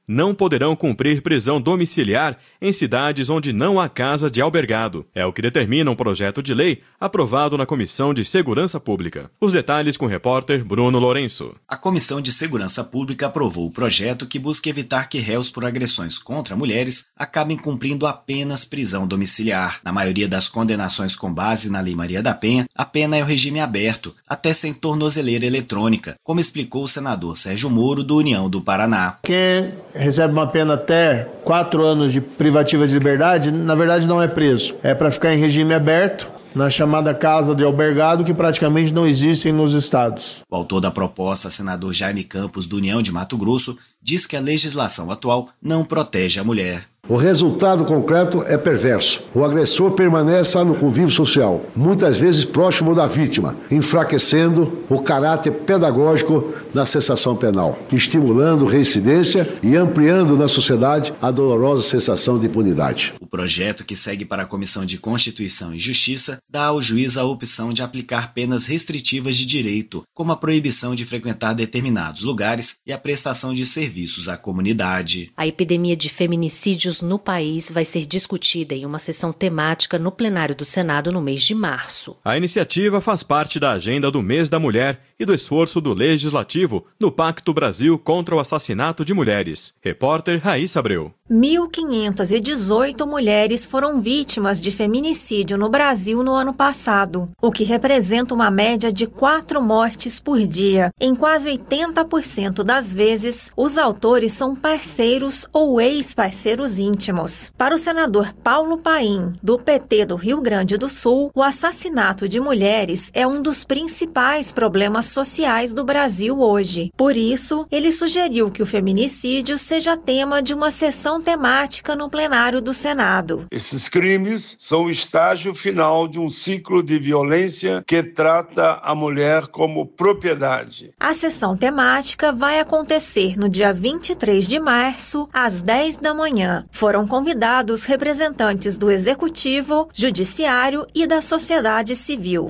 não poderão cumprir prisão domiciliar em cidades onde não há casa de albergado. É o que determina um projeto de lei aprovado na Comissão de Segurança Pública. Os detalhes com o repórter Bruno Lourenço. A Comissão de Segurança Pública aprovou o projeto que busca evitar que réus por agressões contra mulheres acabem cumprindo apenas prisão domiciliar. Na maioria das condenações com base na Lei Maria da Penha, a pena é o regime aberto, até sem tornozeleira eletrônica, como explicou o senador Sérgio Moro, do União do Paraná. Quem recebe uma pena até quatro anos de privativa de liberdade, na verdade não é preso. É para ficar em regime aberto, na chamada casa de albergado, que praticamente não existem nos estados. O autor da proposta, senador Jaime Campos, do União de Mato Grosso, diz que a legislação atual não protege a mulher. O resultado concreto é perverso. O agressor permanece no convívio social, muitas vezes próximo da vítima, enfraquecendo o caráter pedagógico da sensação penal, estimulando reincidência e ampliando na sociedade a dolorosa sensação de impunidade. O projeto, que segue para a Comissão de Constituição e Justiça, dá ao juiz a opção de aplicar penas restritivas de direito, como a proibição de frequentar determinados lugares e a prestação de serviços à comunidade. A epidemia de feminicídios no país vai ser discutida em uma sessão temática no plenário do Senado no mês de março. A iniciativa faz parte da agenda do Mês da Mulher e do esforço do Legislativo no Pacto Brasil contra o Assassinato de Mulheres. Repórter Raíssa Abreu. mil quinhentas e dezoito mulheres foram vítimas de feminicídio no Brasil no ano passado, o que representa uma média de quatro mortes por dia. Em quase oitenta por cento das vezes, os autores são parceiros ou ex-parceiros íntimos. Para o senador Paulo Paim, do P T do Rio Grande do Sul, o assassinato de mulheres é um dos principais problemas sociais do Brasil hoje. Por isso, ele sugeriu que o feminicídio seja tema de uma sessão temática no plenário do Senado. Esses crimes são o estágio final de um ciclo de violência que trata a mulher como propriedade. A sessão temática vai acontecer no dia vinte e três de março, às dez da manhã. Foram convidados representantes do Executivo, Judiciário e da sociedade civil.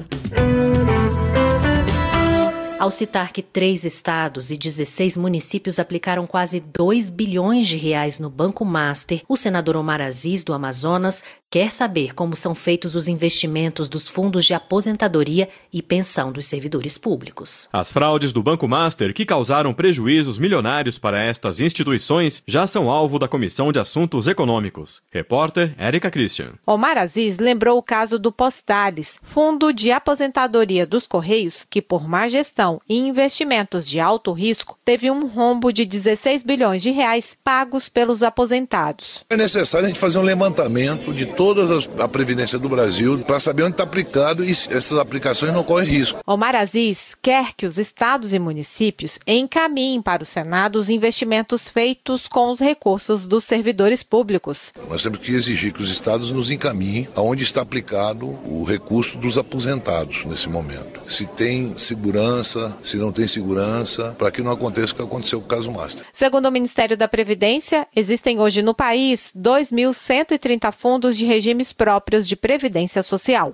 Ao citar que três estados e dezesseis municípios aplicaram quase dois bilhões de reais no Banco Master, o senador Omar Aziz, do Amazonas, quer saber como são feitos os investimentos dos fundos de aposentadoria e pensão dos servidores públicos. As fraudes do Banco Master, que causaram prejuízos milionários para estas instituições, já são alvo da Comissão de Assuntos Econômicos. Repórter Érica Christian. Omar Aziz lembrou o caso do Postales, fundo de aposentadoria dos Correios, que por má gestão e investimentos de alto risco, teve um rombo de dezesseis bilhões de reais pagos pelos aposentados. É necessário a gente fazer um levantamento de todas as, a Previdência do Brasil para saber onde está aplicado e essas aplicações não correm risco. Omar Aziz quer que os estados e municípios encaminhem para o Senado os investimentos feitos com os recursos dos servidores públicos. Nós temos que exigir que os estados nos encaminhem aonde está aplicado o recurso dos aposentados nesse momento. Se tem segurança, se não tem segurança, para que não aconteça o que aconteceu com o caso Master. Segundo o Ministério da Previdência, existem hoje no país dois mil cento e trinta fundos de regimes próprios de previdência social.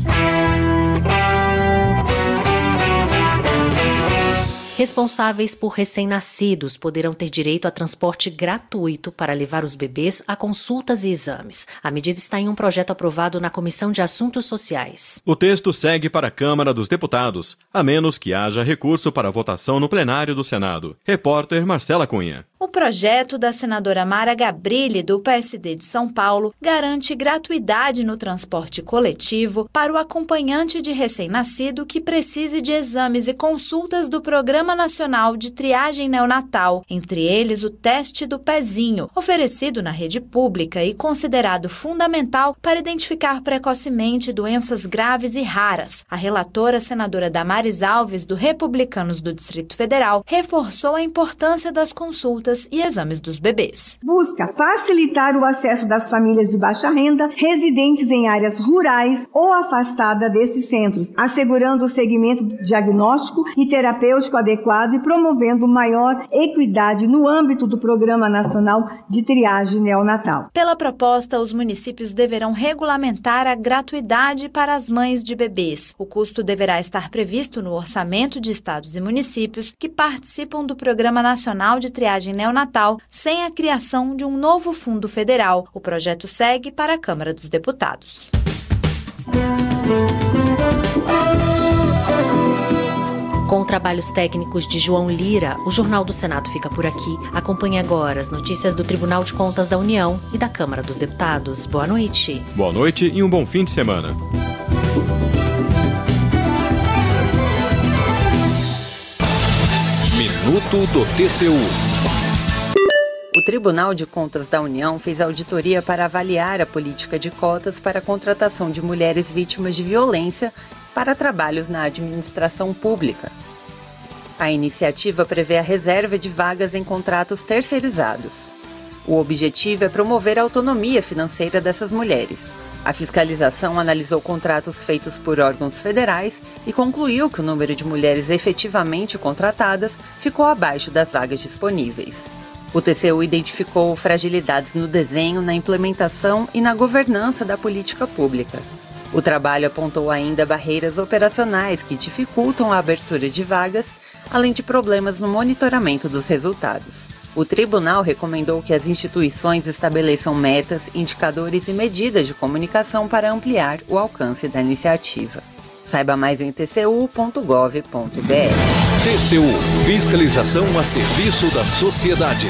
Responsáveis por recém-nascidos poderão ter direito a transporte gratuito para levar os bebês a consultas e exames. A medida está em um projeto aprovado na Comissão de Assuntos Sociais. O texto segue para a Câmara dos Deputados, a menos que haja recurso para votação no plenário do Senado. Repórter Marcela Cunha. O projeto da senadora Mara Gabrilli, do P S D de São Paulo, garante gratuidade no transporte coletivo para o acompanhante de recém-nascido que precise de exames e consultas do Programa Nacional de Triagem Neonatal, entre eles o teste do pezinho, oferecido na rede pública e considerado fundamental para identificar precocemente doenças graves e raras. A relatora, senadora Damares Alves, do Republicanos do Distrito Federal, reforçou a importância das consultas e exames dos bebês. Busca facilitar o acesso das famílias de baixa renda, residentes em áreas rurais ou afastadas desses centros, assegurando o segmento diagnóstico e terapêutico adequado e promovendo maior equidade no âmbito do Programa Nacional de Triagem Neonatal. Pela proposta, os municípios deverão regulamentar a gratuidade para as mães de bebês. O custo deverá estar previsto no orçamento de estados e municípios que participam do Programa Nacional de Triagem neonatal sem a criação de um novo fundo federal. O projeto segue para a Câmara dos Deputados. Com trabalhos técnicos de João Lira, o Jornal do Senado fica por aqui. Acompanhe agora as notícias do Tribunal de Contas da União e da Câmara dos Deputados. Boa noite. Boa noite e um bom fim de semana. Minuto do T C U. O Tribunal de Contas da União fez auditoria para avaliar a política de cotas para a contratação de mulheres vítimas de violência para trabalhos na administração pública. A iniciativa prevê a reserva de vagas em contratos terceirizados. O objetivo é promover a autonomia financeira dessas mulheres. A fiscalização analisou contratos feitos por órgãos federais e concluiu que o número de mulheres efetivamente contratadas ficou abaixo das vagas disponíveis. O T C U identificou fragilidades no desenho, na implementação e na governança da política pública. O trabalho apontou ainda barreiras operacionais que dificultam a abertura de vagas, além de problemas no monitoramento dos resultados. O tribunal recomendou que as instituições estabeleçam metas, indicadores e medidas de comunicação para ampliar o alcance da iniciativa. Saiba mais em t c u ponto gov ponto b r. T C U – Fiscalização a serviço da sociedade.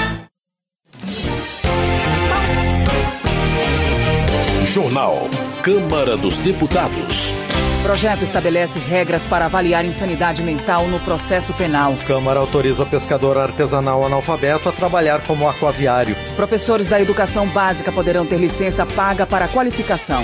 Jornal Câmara dos Deputados. O projeto estabelece regras para avaliar insanidade mental no processo penal. Câmara autoriza pescador artesanal analfabeto a trabalhar como aquaviário. Professores da educação básica poderão ter licença paga para qualificação.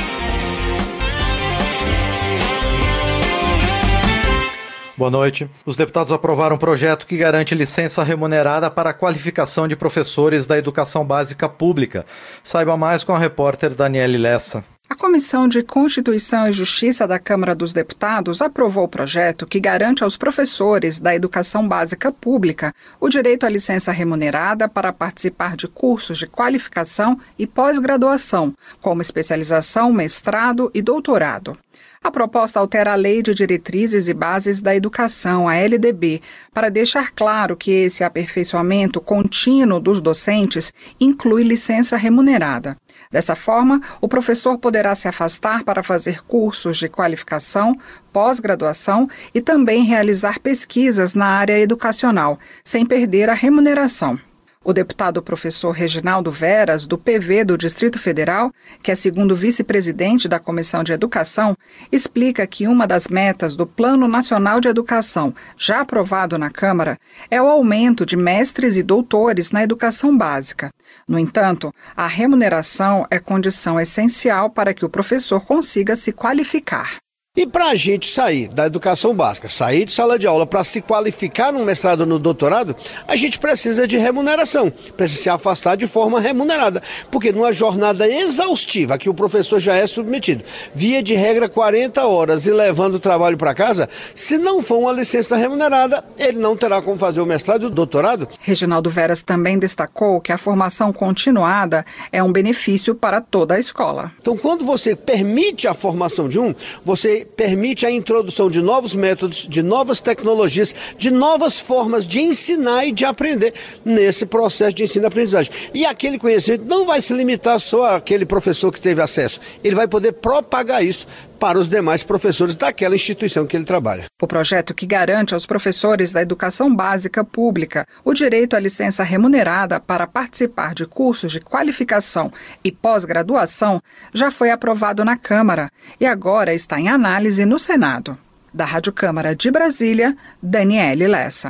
Boa noite. Os deputados aprovaram um projeto que garante licença remunerada para a qualificação de professores da educação básica pública. Saiba mais com a repórter Daniele Lessa. A Comissão de Constituição e Justiça da Câmara dos Deputados aprovou o projeto que garante aos professores da educação básica pública o direito à licença remunerada para participar de cursos de qualificação e pós-graduação, como especialização, mestrado e doutorado. A proposta altera a Lei de Diretrizes e Bases da Educação, a L D B, para deixar claro que esse aperfeiçoamento contínuo dos docentes inclui licença remunerada. Dessa forma, o professor poderá se afastar para fazer cursos de qualificação, pós-graduação e também realizar pesquisas na área educacional, sem perder a remuneração. O deputado professor Reginaldo Veras, do P V do Distrito Federal, que é segundo vice-presidente da Comissão de Educação, explica que uma das metas do Plano Nacional de Educação, já aprovado na Câmara, é o aumento de mestres e doutores na educação básica. No entanto, a remuneração é condição essencial para que o professor consiga se qualificar. E para a gente sair da educação básica, sair de sala de aula para se qualificar no mestrado ou no doutorado, a gente precisa de remuneração, precisa se afastar de forma remunerada, porque numa jornada exaustiva que o professor já é submetido, via de regra quarenta horas e levando o trabalho para casa, se não for uma licença remunerada, ele não terá como fazer o mestrado e o doutorado. Reginaldo Veras também destacou que a formação continuada é um benefício para toda a escola. Então, quando você permite a formação de um, você permite a introdução de novos métodos, de novas tecnologias, de novas formas de ensinar e de aprender nesse processo de ensino e aprendizagem. E aquele conhecimento não vai se limitar só àquele professor que teve acesso. Ele vai poder propagar isso para os demais professores daquela instituição que ele trabalha. O projeto que garante aos professores da educação básica pública o direito à licença remunerada para participar de cursos de qualificação e pós-graduação já foi aprovado na Câmara e agora está em análise no Senado. Da Rádio Câmara de Brasília, Daniele Lessa.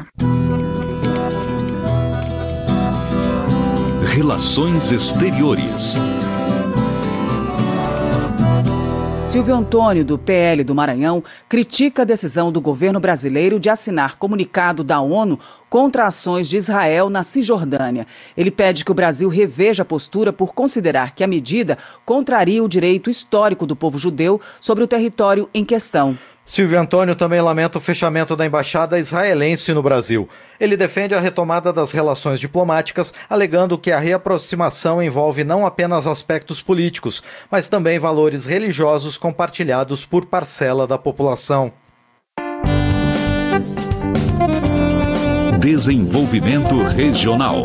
Relações Exteriores. Silvio Antônio, do P L do Maranhão, critica a decisão do governo brasileiro de assinar comunicado da ONU contra ações de Israel na Cisjordânia. Ele pede que o Brasil reveja a postura por considerar que a medida contraria o direito histórico do povo judeu sobre o território em questão. Silvio Antônio também lamenta o fechamento da embaixada israelense no Brasil. Ele defende a retomada das relações diplomáticas, alegando que a reaproximação envolve não apenas aspectos políticos, mas também valores religiosos compartilhados por parcela da população. Desenvolvimento Regional.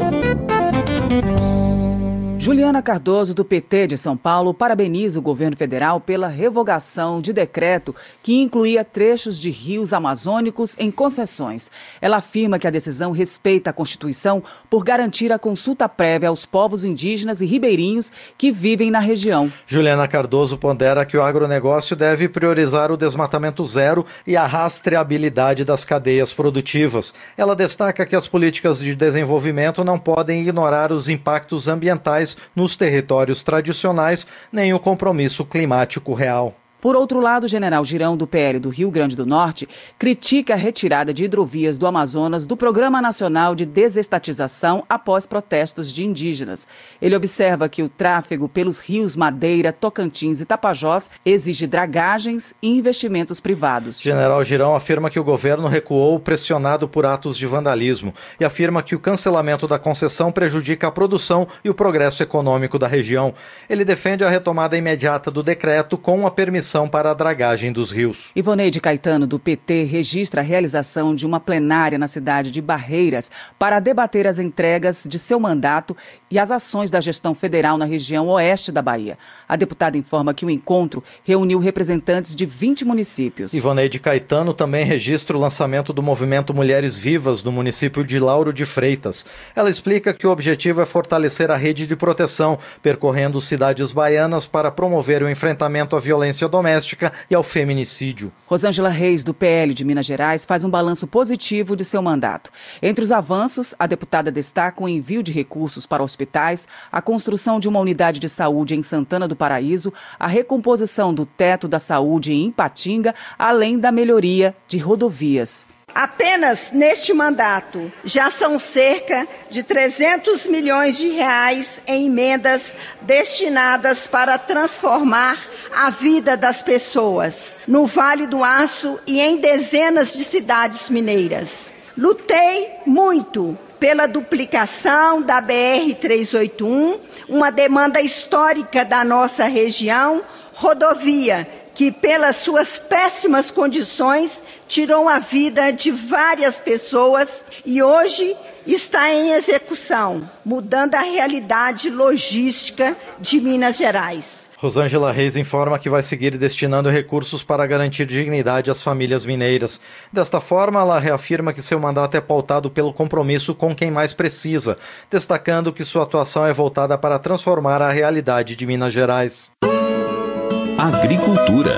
Juliana Cardoso, do P T de São Paulo, parabeniza o governo federal pela revogação de decreto que incluía trechos de rios amazônicos em concessões. Ela afirma que a decisão respeita a Constituição por garantir a consulta prévia aos povos indígenas e ribeirinhos que vivem na região. Juliana Cardoso pondera que o agronegócio deve priorizar o desmatamento zero e a rastreabilidade das cadeias produtivas. Ela destaca que as políticas de desenvolvimento não podem ignorar os impactos ambientais nos territórios tradicionais, nem o compromisso climático real. Por outro lado, o general Girão, do P L do Rio Grande do Norte, critica a retirada de hidrovias do Amazonas do Programa Nacional de Desestatização após protestos de indígenas. Ele observa que o tráfego pelos rios Madeira, Tocantins e Tapajós exige dragagens e investimentos privados. General Girão afirma que o governo recuou pressionado por atos de vandalismo e afirma que o cancelamento da concessão prejudica a produção e o progresso econômico da região. Ele defende a retomada imediata do decreto com a permissão para a dragagem dos rios. Ivoneide Caetano, do P T, registra a realização de uma plenária na cidade de Barreiras para debater as entregas de seu mandato e as ações da gestão federal na região oeste da Bahia. A deputada informa que o encontro reuniu representantes de vinte municípios. Ivoneide Caetano também registra o lançamento do movimento Mulheres Vivas no município de Lauro de Freitas. Ela explica que o objetivo é fortalecer a rede de proteção, percorrendo cidades baianas para promover o enfrentamento à violência doméstica doméstica e ao feminicídio. Rosângela Reis, do P L de Minas Gerais, faz um balanço positivo de seu mandato. Entre os avanços, a deputada destaca o envio de recursos para hospitais, a construção de uma unidade de saúde em Santana do Paraíso, a recomposição do teto da saúde em Ipatinga, além da melhoria de rodovias. Apenas neste mandato já são cerca de trezentos milhões de reais em emendas destinadas para transformar a vida das pessoas no Vale do Aço e em dezenas de cidades mineiras. Lutei muito pela duplicação da B R trezentos e oitenta e um, uma demanda histórica da nossa região, rodovia que, pelas suas péssimas condições, tirou a vida de várias pessoas e hoje está em execução, mudando a realidade logística de Minas Gerais. Rosângela Reis informa que vai seguir destinando recursos para garantir dignidade às famílias mineiras. Desta forma, ela reafirma que seu mandato é pautado pelo compromisso com quem mais precisa, destacando que sua atuação é voltada para transformar a realidade de Minas Gerais. Agricultura.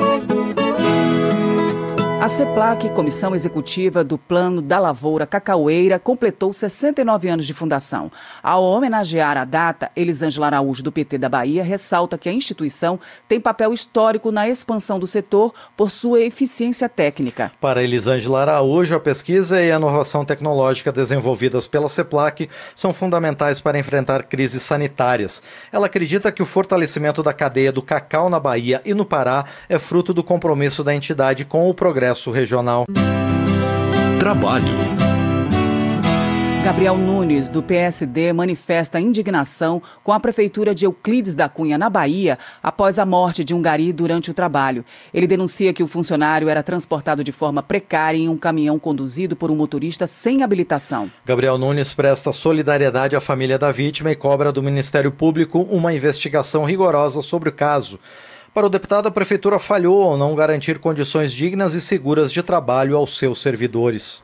A CEPLAC, Comissão Executiva do Plano da Lavoura Cacaueira, completou sessenta e nove anos de fundação. Ao homenagear a data, Elisângela Araújo, do P T da Bahia, ressalta que a instituição tem papel histórico na expansão do setor por sua eficiência técnica. Para Elisângela Araújo, a pesquisa e a inovação tecnológica desenvolvidas pela CEPLAC são fundamentais para enfrentar crises sanitárias. Ela acredita que o fortalecimento da cadeia do cacau na Bahia e no Pará é fruto do compromisso da entidade com o progresso regional. Trabalho. Gabriel Nunes, do P S D, manifesta indignação com a Prefeitura de Euclides da Cunha, na Bahia, após a morte de um gari durante o trabalho. Ele denuncia que o funcionário era transportado de forma precária em um caminhão conduzido por um motorista sem habilitação. Gabriel Nunes presta solidariedade à família da vítima e cobra do Ministério Público uma investigação rigorosa sobre o caso. Para o deputado, a Prefeitura falhou ao não garantir condições dignas e seguras de trabalho aos seus servidores.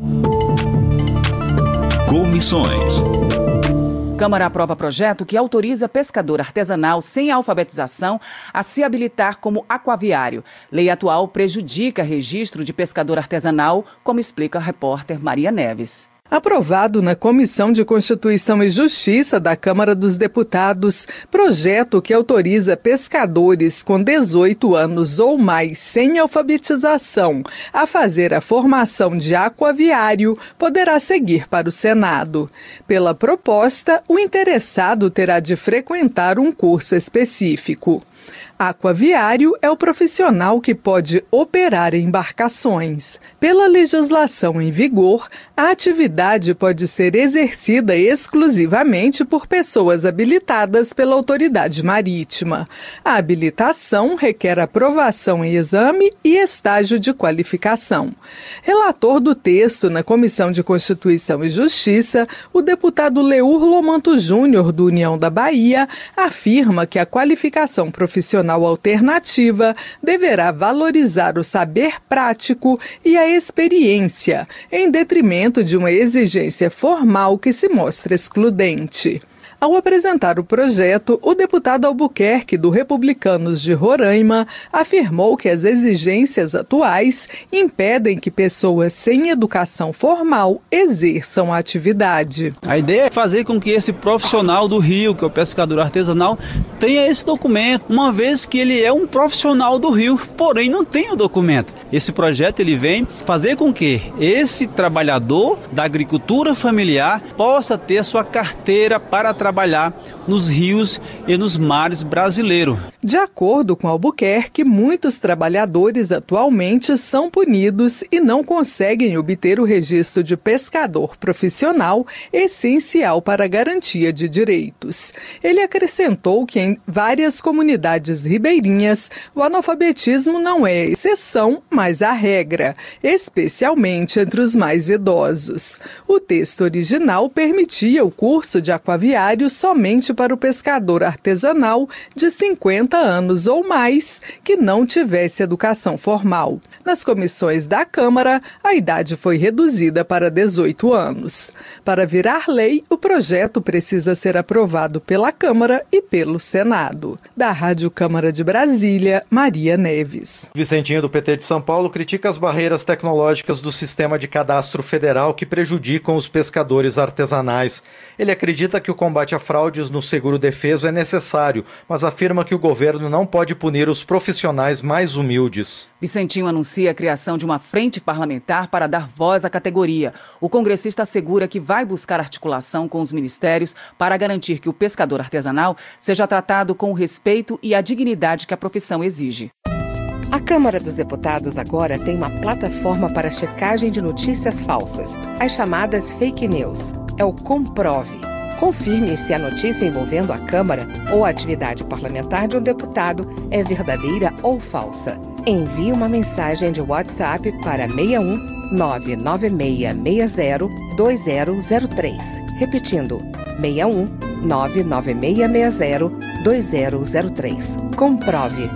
Comissões. Câmara aprova projeto que autoriza pescador artesanal sem alfabetização a se habilitar como aquaviário. Lei atual prejudica registro de pescador artesanal, como explica a repórter Maria Neves. Aprovado na Comissão de Constituição e Justiça da Câmara dos Deputados, projeto que autoriza pescadores com dezoito anos ou mais sem alfabetização a fazer a formação de aquaviário poderá seguir para o Senado. Pela proposta, o interessado terá de frequentar um curso específico. Aquaviário é o profissional que pode operar embarcações. Pela legislação em vigor, a atividade pode ser exercida exclusivamente por pessoas habilitadas pela autoridade marítima. A habilitação requer aprovação em exame e estágio de qualificação. Relator do texto na Comissão de Constituição e Justiça, o deputado Leur Lomanto Júnior, do União da Bahia, afirma que a qualificação profissional alternativa deverá valorizar o saber prático e a experiência, em detrimento de uma exigência formal que se mostra excludente. Ao apresentar o projeto, o deputado Albuquerque, do Republicanos de Roraima, afirmou que as exigências atuais impedem que pessoas sem educação formal exerçam a atividade. A ideia é fazer com que esse profissional do rio, que é o pescador artesanal, tenha esse documento, uma vez que ele é um profissional do rio, porém não tem o documento. Esse projeto ele vem fazer com que esse trabalhador da agricultura familiar possa ter sua carteira para trabalhar nos rios e nos mares brasileiros. De acordo com Albuquerque, muitos trabalhadores atualmente são punidos e não conseguem obter o registro de pescador profissional, essencial para a garantia de direitos. Ele acrescentou que em várias comunidades ribeirinhas, o analfabetismo não é a exceção, mas a regra, especialmente entre os mais idosos. O texto original permitia o curso de aquaviário somente para o pescador artesanal de cinquenta anos ou mais que não tivesse educação formal. Nas comissões da Câmara, a idade foi reduzida para dezoito anos. Para virar lei, o projeto precisa ser aprovado pela Câmara e pelo Senado. Da Rádio Câmara de Brasília, Maria Neves. Vicentinho, do P T de São Paulo, critica as barreiras tecnológicas do sistema de cadastro federal que prejudicam os pescadores artesanais. Ele acredita que o combate a fraudes no seguro-defeso é necessário, mas afirma que o governo não pode punir os profissionais mais humildes. Vicentinho anuncia a criação de uma frente parlamentar para dar voz à categoria. O congressista assegura que vai buscar articulação com os ministérios para garantir que o pescador artesanal seja tratado com o respeito e a dignidade que a profissão exige. A Câmara dos Deputados agora tem uma plataforma para checagem de notícias falsas, as chamadas fake news. É o Comprove. Confirme se a notícia envolvendo a Câmara ou a atividade parlamentar de um deputado é verdadeira ou falsa. Envie uma mensagem de WhatsApp para seis um nove nove seis seis zero dois zero zero três. Repetindo, seis um nove nove seis seis zero dois zero zero três. Comprove.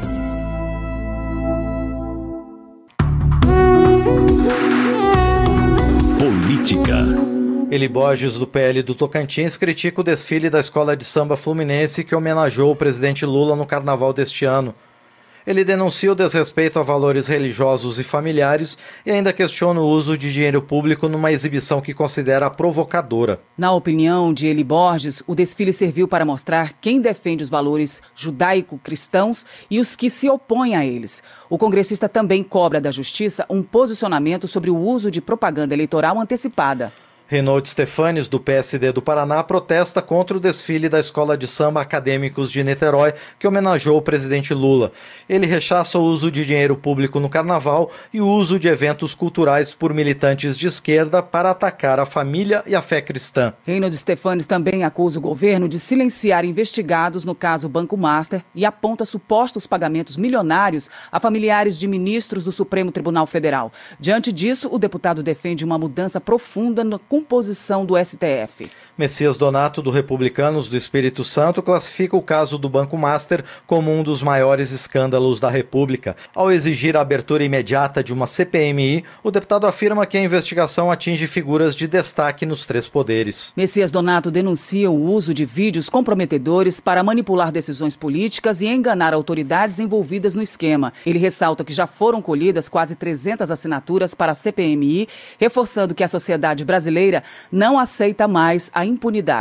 Política. Eli Borges, do P L do Tocantins, critica o desfile da Escola de Samba Fluminense que homenageou o presidente Lula no carnaval deste ano. Ele denuncia o desrespeito a valores religiosos e familiares e ainda questiona o uso de dinheiro público numa exibição que considera provocadora. Na opinião de Eli Borges, o desfile serviu para mostrar quem defende os valores judaico-cristãos e os que se opõem a eles. O congressista também cobra da Justiça um posicionamento sobre o uso de propaganda eleitoral antecipada. Reinaldo Stefanes, do P S D do Paraná, protesta contra o desfile da Escola de Samba Acadêmicos de Niterói, que homenageou o presidente Lula. Ele rechaça o uso de dinheiro público no carnaval e o uso de eventos culturais por militantes de esquerda para atacar a família e a fé cristã. Reinaldo Stefanes também acusa o governo de silenciar investigados no caso Banco Master e aponta supostos pagamentos milionários a familiares de ministros do Supremo Tribunal Federal. Diante disso, o deputado defende uma mudança profunda no composição do S T F. Messias Donato, do Republicanos do Espírito Santo, classifica o caso do Banco Master como um dos maiores escândalos da República. Ao exigir a abertura imediata de uma C P M I, o deputado afirma que a investigação atinge figuras de destaque nos três poderes. Messias Donato denuncia o uso de vídeos comprometedores para manipular decisões políticas e enganar autoridades envolvidas no esquema. Ele ressalta que já foram colhidas quase trezentas assinaturas para a C P M I, reforçando que a sociedade brasileira não aceita mais a impunidade.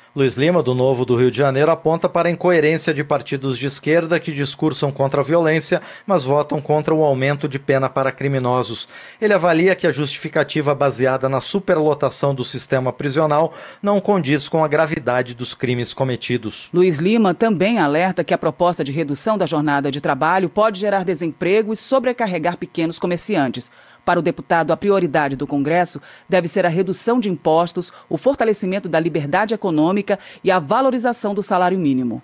Luiz Lima, do Novo do Rio de Janeiro, aponta para a incoerência de partidos de esquerda que discursam contra a violência, mas votam contra o aumento de pena para criminosos. Ele avalia que a justificativa baseada na superlotação do sistema prisional não condiz com a gravidade dos crimes cometidos. Luiz Lima também alerta que a proposta de redução da jornada de trabalho pode gerar desemprego e sobrecarregar pequenos comerciantes. Para o deputado, a prioridade do Congresso deve ser a redução de impostos, o fortalecimento da liberdade econômica e a valorização do salário mínimo.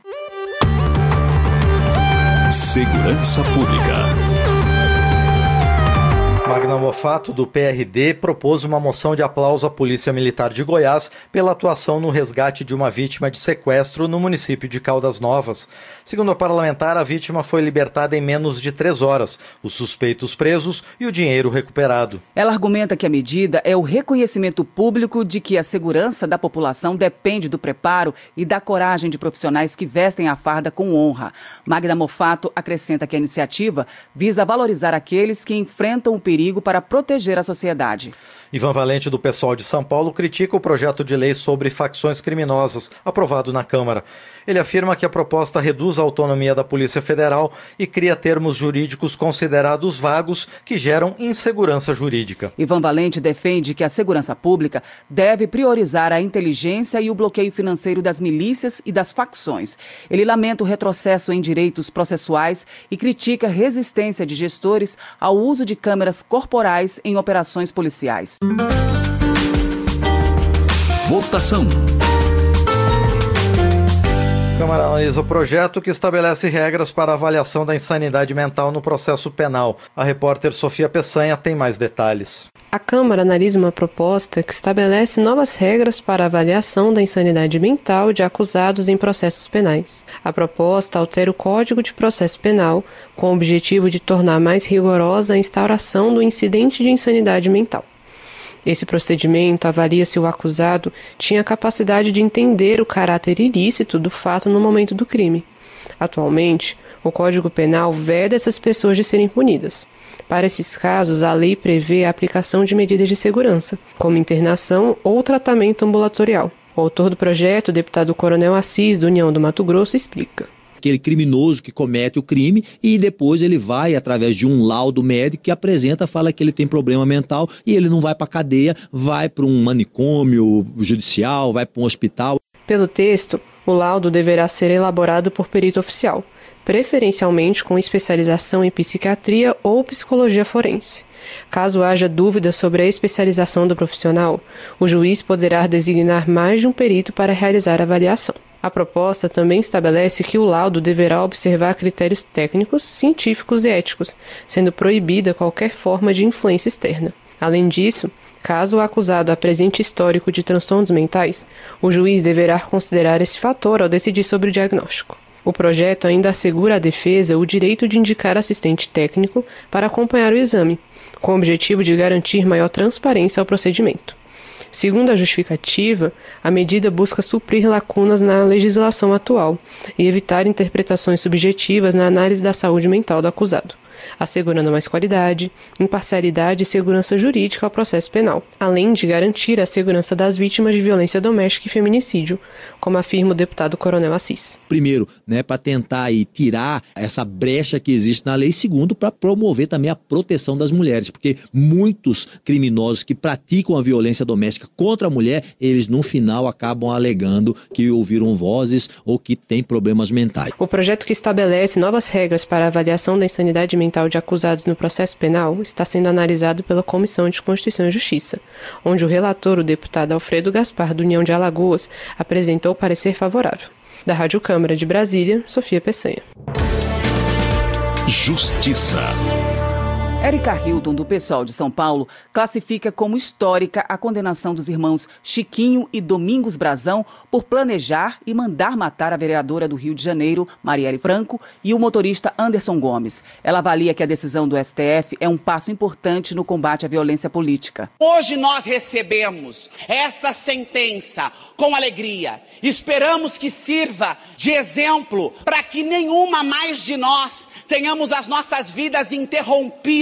Segurança Pública. Magda Mofato, do P R D, propôs uma moção de aplauso à Polícia Militar de Goiás pela atuação no resgate de uma vítima de sequestro no município de Caldas Novas. Segundo a parlamentar, a vítima foi libertada em menos de três horas, os suspeitos presos e o dinheiro recuperado. Ela argumenta que a medida é o reconhecimento público de que a segurança da população depende do preparo e da coragem de profissionais que vestem a farda com honra. Magda Mofato acrescenta que a iniciativa visa valorizar aqueles que enfrentam o perigo para proteger a sociedade. Ivan Valente, do PSOL de São Paulo, critica o projeto de lei sobre facções criminosas, aprovado na Câmara. Ele afirma que a proposta reduz a autonomia da Polícia Federal e cria termos jurídicos considerados vagos que geram insegurança jurídica. Ivan Valente defende que a segurança pública deve priorizar a inteligência e o bloqueio financeiro das milícias e das facções. Ele lamenta o retrocesso em direitos processuais e critica a resistência de gestores ao uso de câmeras corporais em operações policiais. Votação. A Câmara analisa o projeto que estabelece regras para avaliação da insanidade mental no processo penal. A repórter Sofia Peçanha tem mais detalhes. A Câmara analisa uma proposta que estabelece novas regras para a avaliação da insanidade mental de acusados em processos penais. A proposta altera o Código de Processo Penal com o objetivo de tornar mais rigorosa a instauração do incidente de insanidade mental. Esse procedimento avalia se o acusado tinha capacidade de entender o caráter ilícito do fato no momento do crime. Atualmente, o Código Penal veda essas pessoas de serem punidas. Para esses casos, a lei prevê a aplicação de medidas de segurança, como internação ou tratamento ambulatorial. O autor do projeto, o deputado Coronel Assis, do União do Mato Grosso, explica. Aquele criminoso que comete o crime e depois ele vai, através de um laudo médico que apresenta, fala que ele tem problema mental e ele não vai para a cadeia, vai para um manicômio judicial, vai para um hospital. Pelo texto, o laudo deverá ser elaborado por perito oficial, preferencialmente com especialização em psiquiatria ou psicologia forense. Caso haja dúvida sobre a especialização do profissional, o juiz poderá designar mais de um perito para realizar a avaliação. A proposta também estabelece que o laudo deverá observar critérios técnicos, científicos e éticos, sendo proibida qualquer forma de influência externa. Além disso, caso o acusado apresente histórico de transtornos mentais, o juiz deverá considerar esse fator ao decidir sobre o diagnóstico. O projeto ainda assegura à defesa o direito de indicar assistente técnico para acompanhar o exame, com o objetivo de garantir maior transparência ao procedimento. Segundo a justificativa, a medida busca suprir lacunas na legislação atual e evitar interpretações subjetivas na análise da saúde mental do acusado, assegurando mais qualidade, imparcialidade e segurança jurídica ao processo penal, além de garantir a segurança das vítimas de violência doméstica e feminicídio, como afirma o deputado Coronel Assis. Primeiro, né, para tentar aí, tirar essa brecha que existe na lei. Segundo, para promover também a proteção das mulheres, porque muitos criminosos que praticam a violência doméstica contra a mulher, eles no final acabam alegando que ouviram vozes ou que têm problemas mentais. O projeto que estabelece novas regras para a avaliação da insanidade mental de acusados no processo penal está sendo analisado pela Comissão de Constituição e Justiça, onde o relator, o deputado Alfredo Gaspar, do União de Alagoas, apresentou parecer favorável. Da Rádio Câmara de Brasília, Sofia Peçanha. Justiça. Érica Hilton, do PSOL de São Paulo, classifica como histórica a condenação dos irmãos Chiquinho e Domingos Brazão por planejar e mandar matar a vereadora do Rio de Janeiro, Marielle Franco, e o motorista Anderson Gomes. Ela avalia que a decisão do S T F é um passo importante no combate à violência política. Hoje nós recebemos essa sentença com alegria. Esperamos que sirva de exemplo para que nenhuma mais de nós tenhamos as nossas vidas interrompidas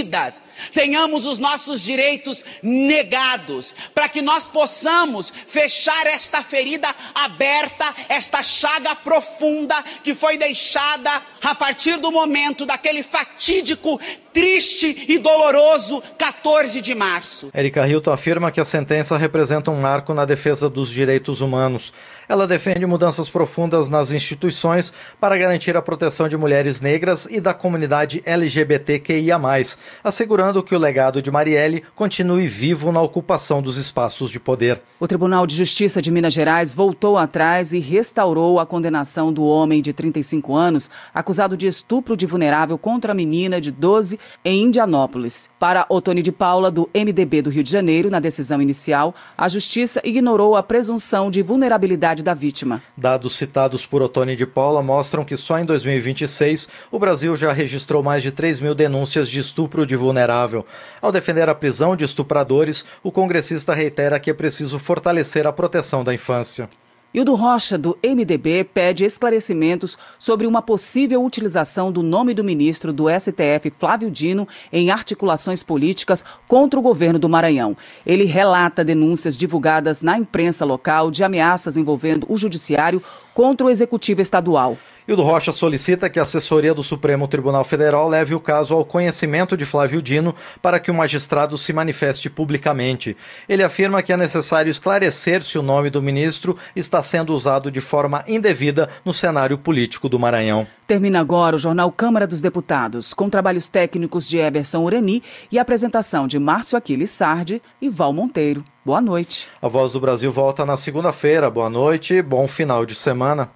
oprimidas, tenhamos os nossos direitos negados, para que nós possamos fechar esta ferida aberta, esta chaga profunda que foi deixada a partir do momento daquele fatídico, triste e doloroso quatorze de março. Erika Hilton afirma que a sentença representa um marco na defesa dos direitos humanos. Ela defende mudanças profundas nas instituições para garantir a proteção de mulheres negras e da comunidade L G B T Q I A mais, assegurando que o legado de Marielle continue vivo na ocupação dos espaços de poder. O Tribunal de Justiça de Minas Gerais voltou atrás e restaurou a condenação do homem de trinta e cinco anos, acusado de estupro de vulnerável contra a menina de doze em Indianópolis. Para Otônio de Paula, do M D B do Rio de Janeiro, na decisão inicial, a Justiça ignorou a presunção de vulnerabilidade da vítima. Dados citados por Otônio de Paula mostram que só em dois mil e vinte e seis o Brasil já registrou mais de três mil denúncias de estupro de vulnerável. Ao defender a prisão de estupradores, o congressista reitera que é preciso fortalecer a proteção da infância. Hildo Rocha, do M D B, pede esclarecimentos sobre uma possível utilização do nome do ministro do S T F, Flávio Dino, em articulações políticas contra o governo do Maranhão. Ele relata denúncias divulgadas na imprensa local de ameaças envolvendo o judiciário contra o executivo estadual. Hildo Rocha solicita que a assessoria do Supremo Tribunal Federal leve o caso ao conhecimento de Flávio Dino para que o magistrado se manifeste publicamente. Ele afirma que é necessário esclarecer se o nome do ministro está sendo usado de forma indevida no cenário político do Maranhão. Termina agora o jornal Câmara dos Deputados, com trabalhos técnicos de Eberson Urani e apresentação de Márcio Aquiles Sardi e Val Monteiro. Boa noite. A Voz do Brasil volta na segunda-feira. Boa noite e bom final de semana.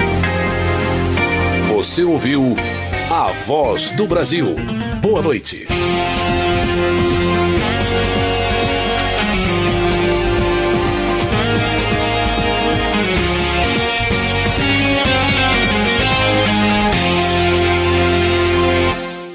Você ouviu A Voz do Brasil. Boa noite.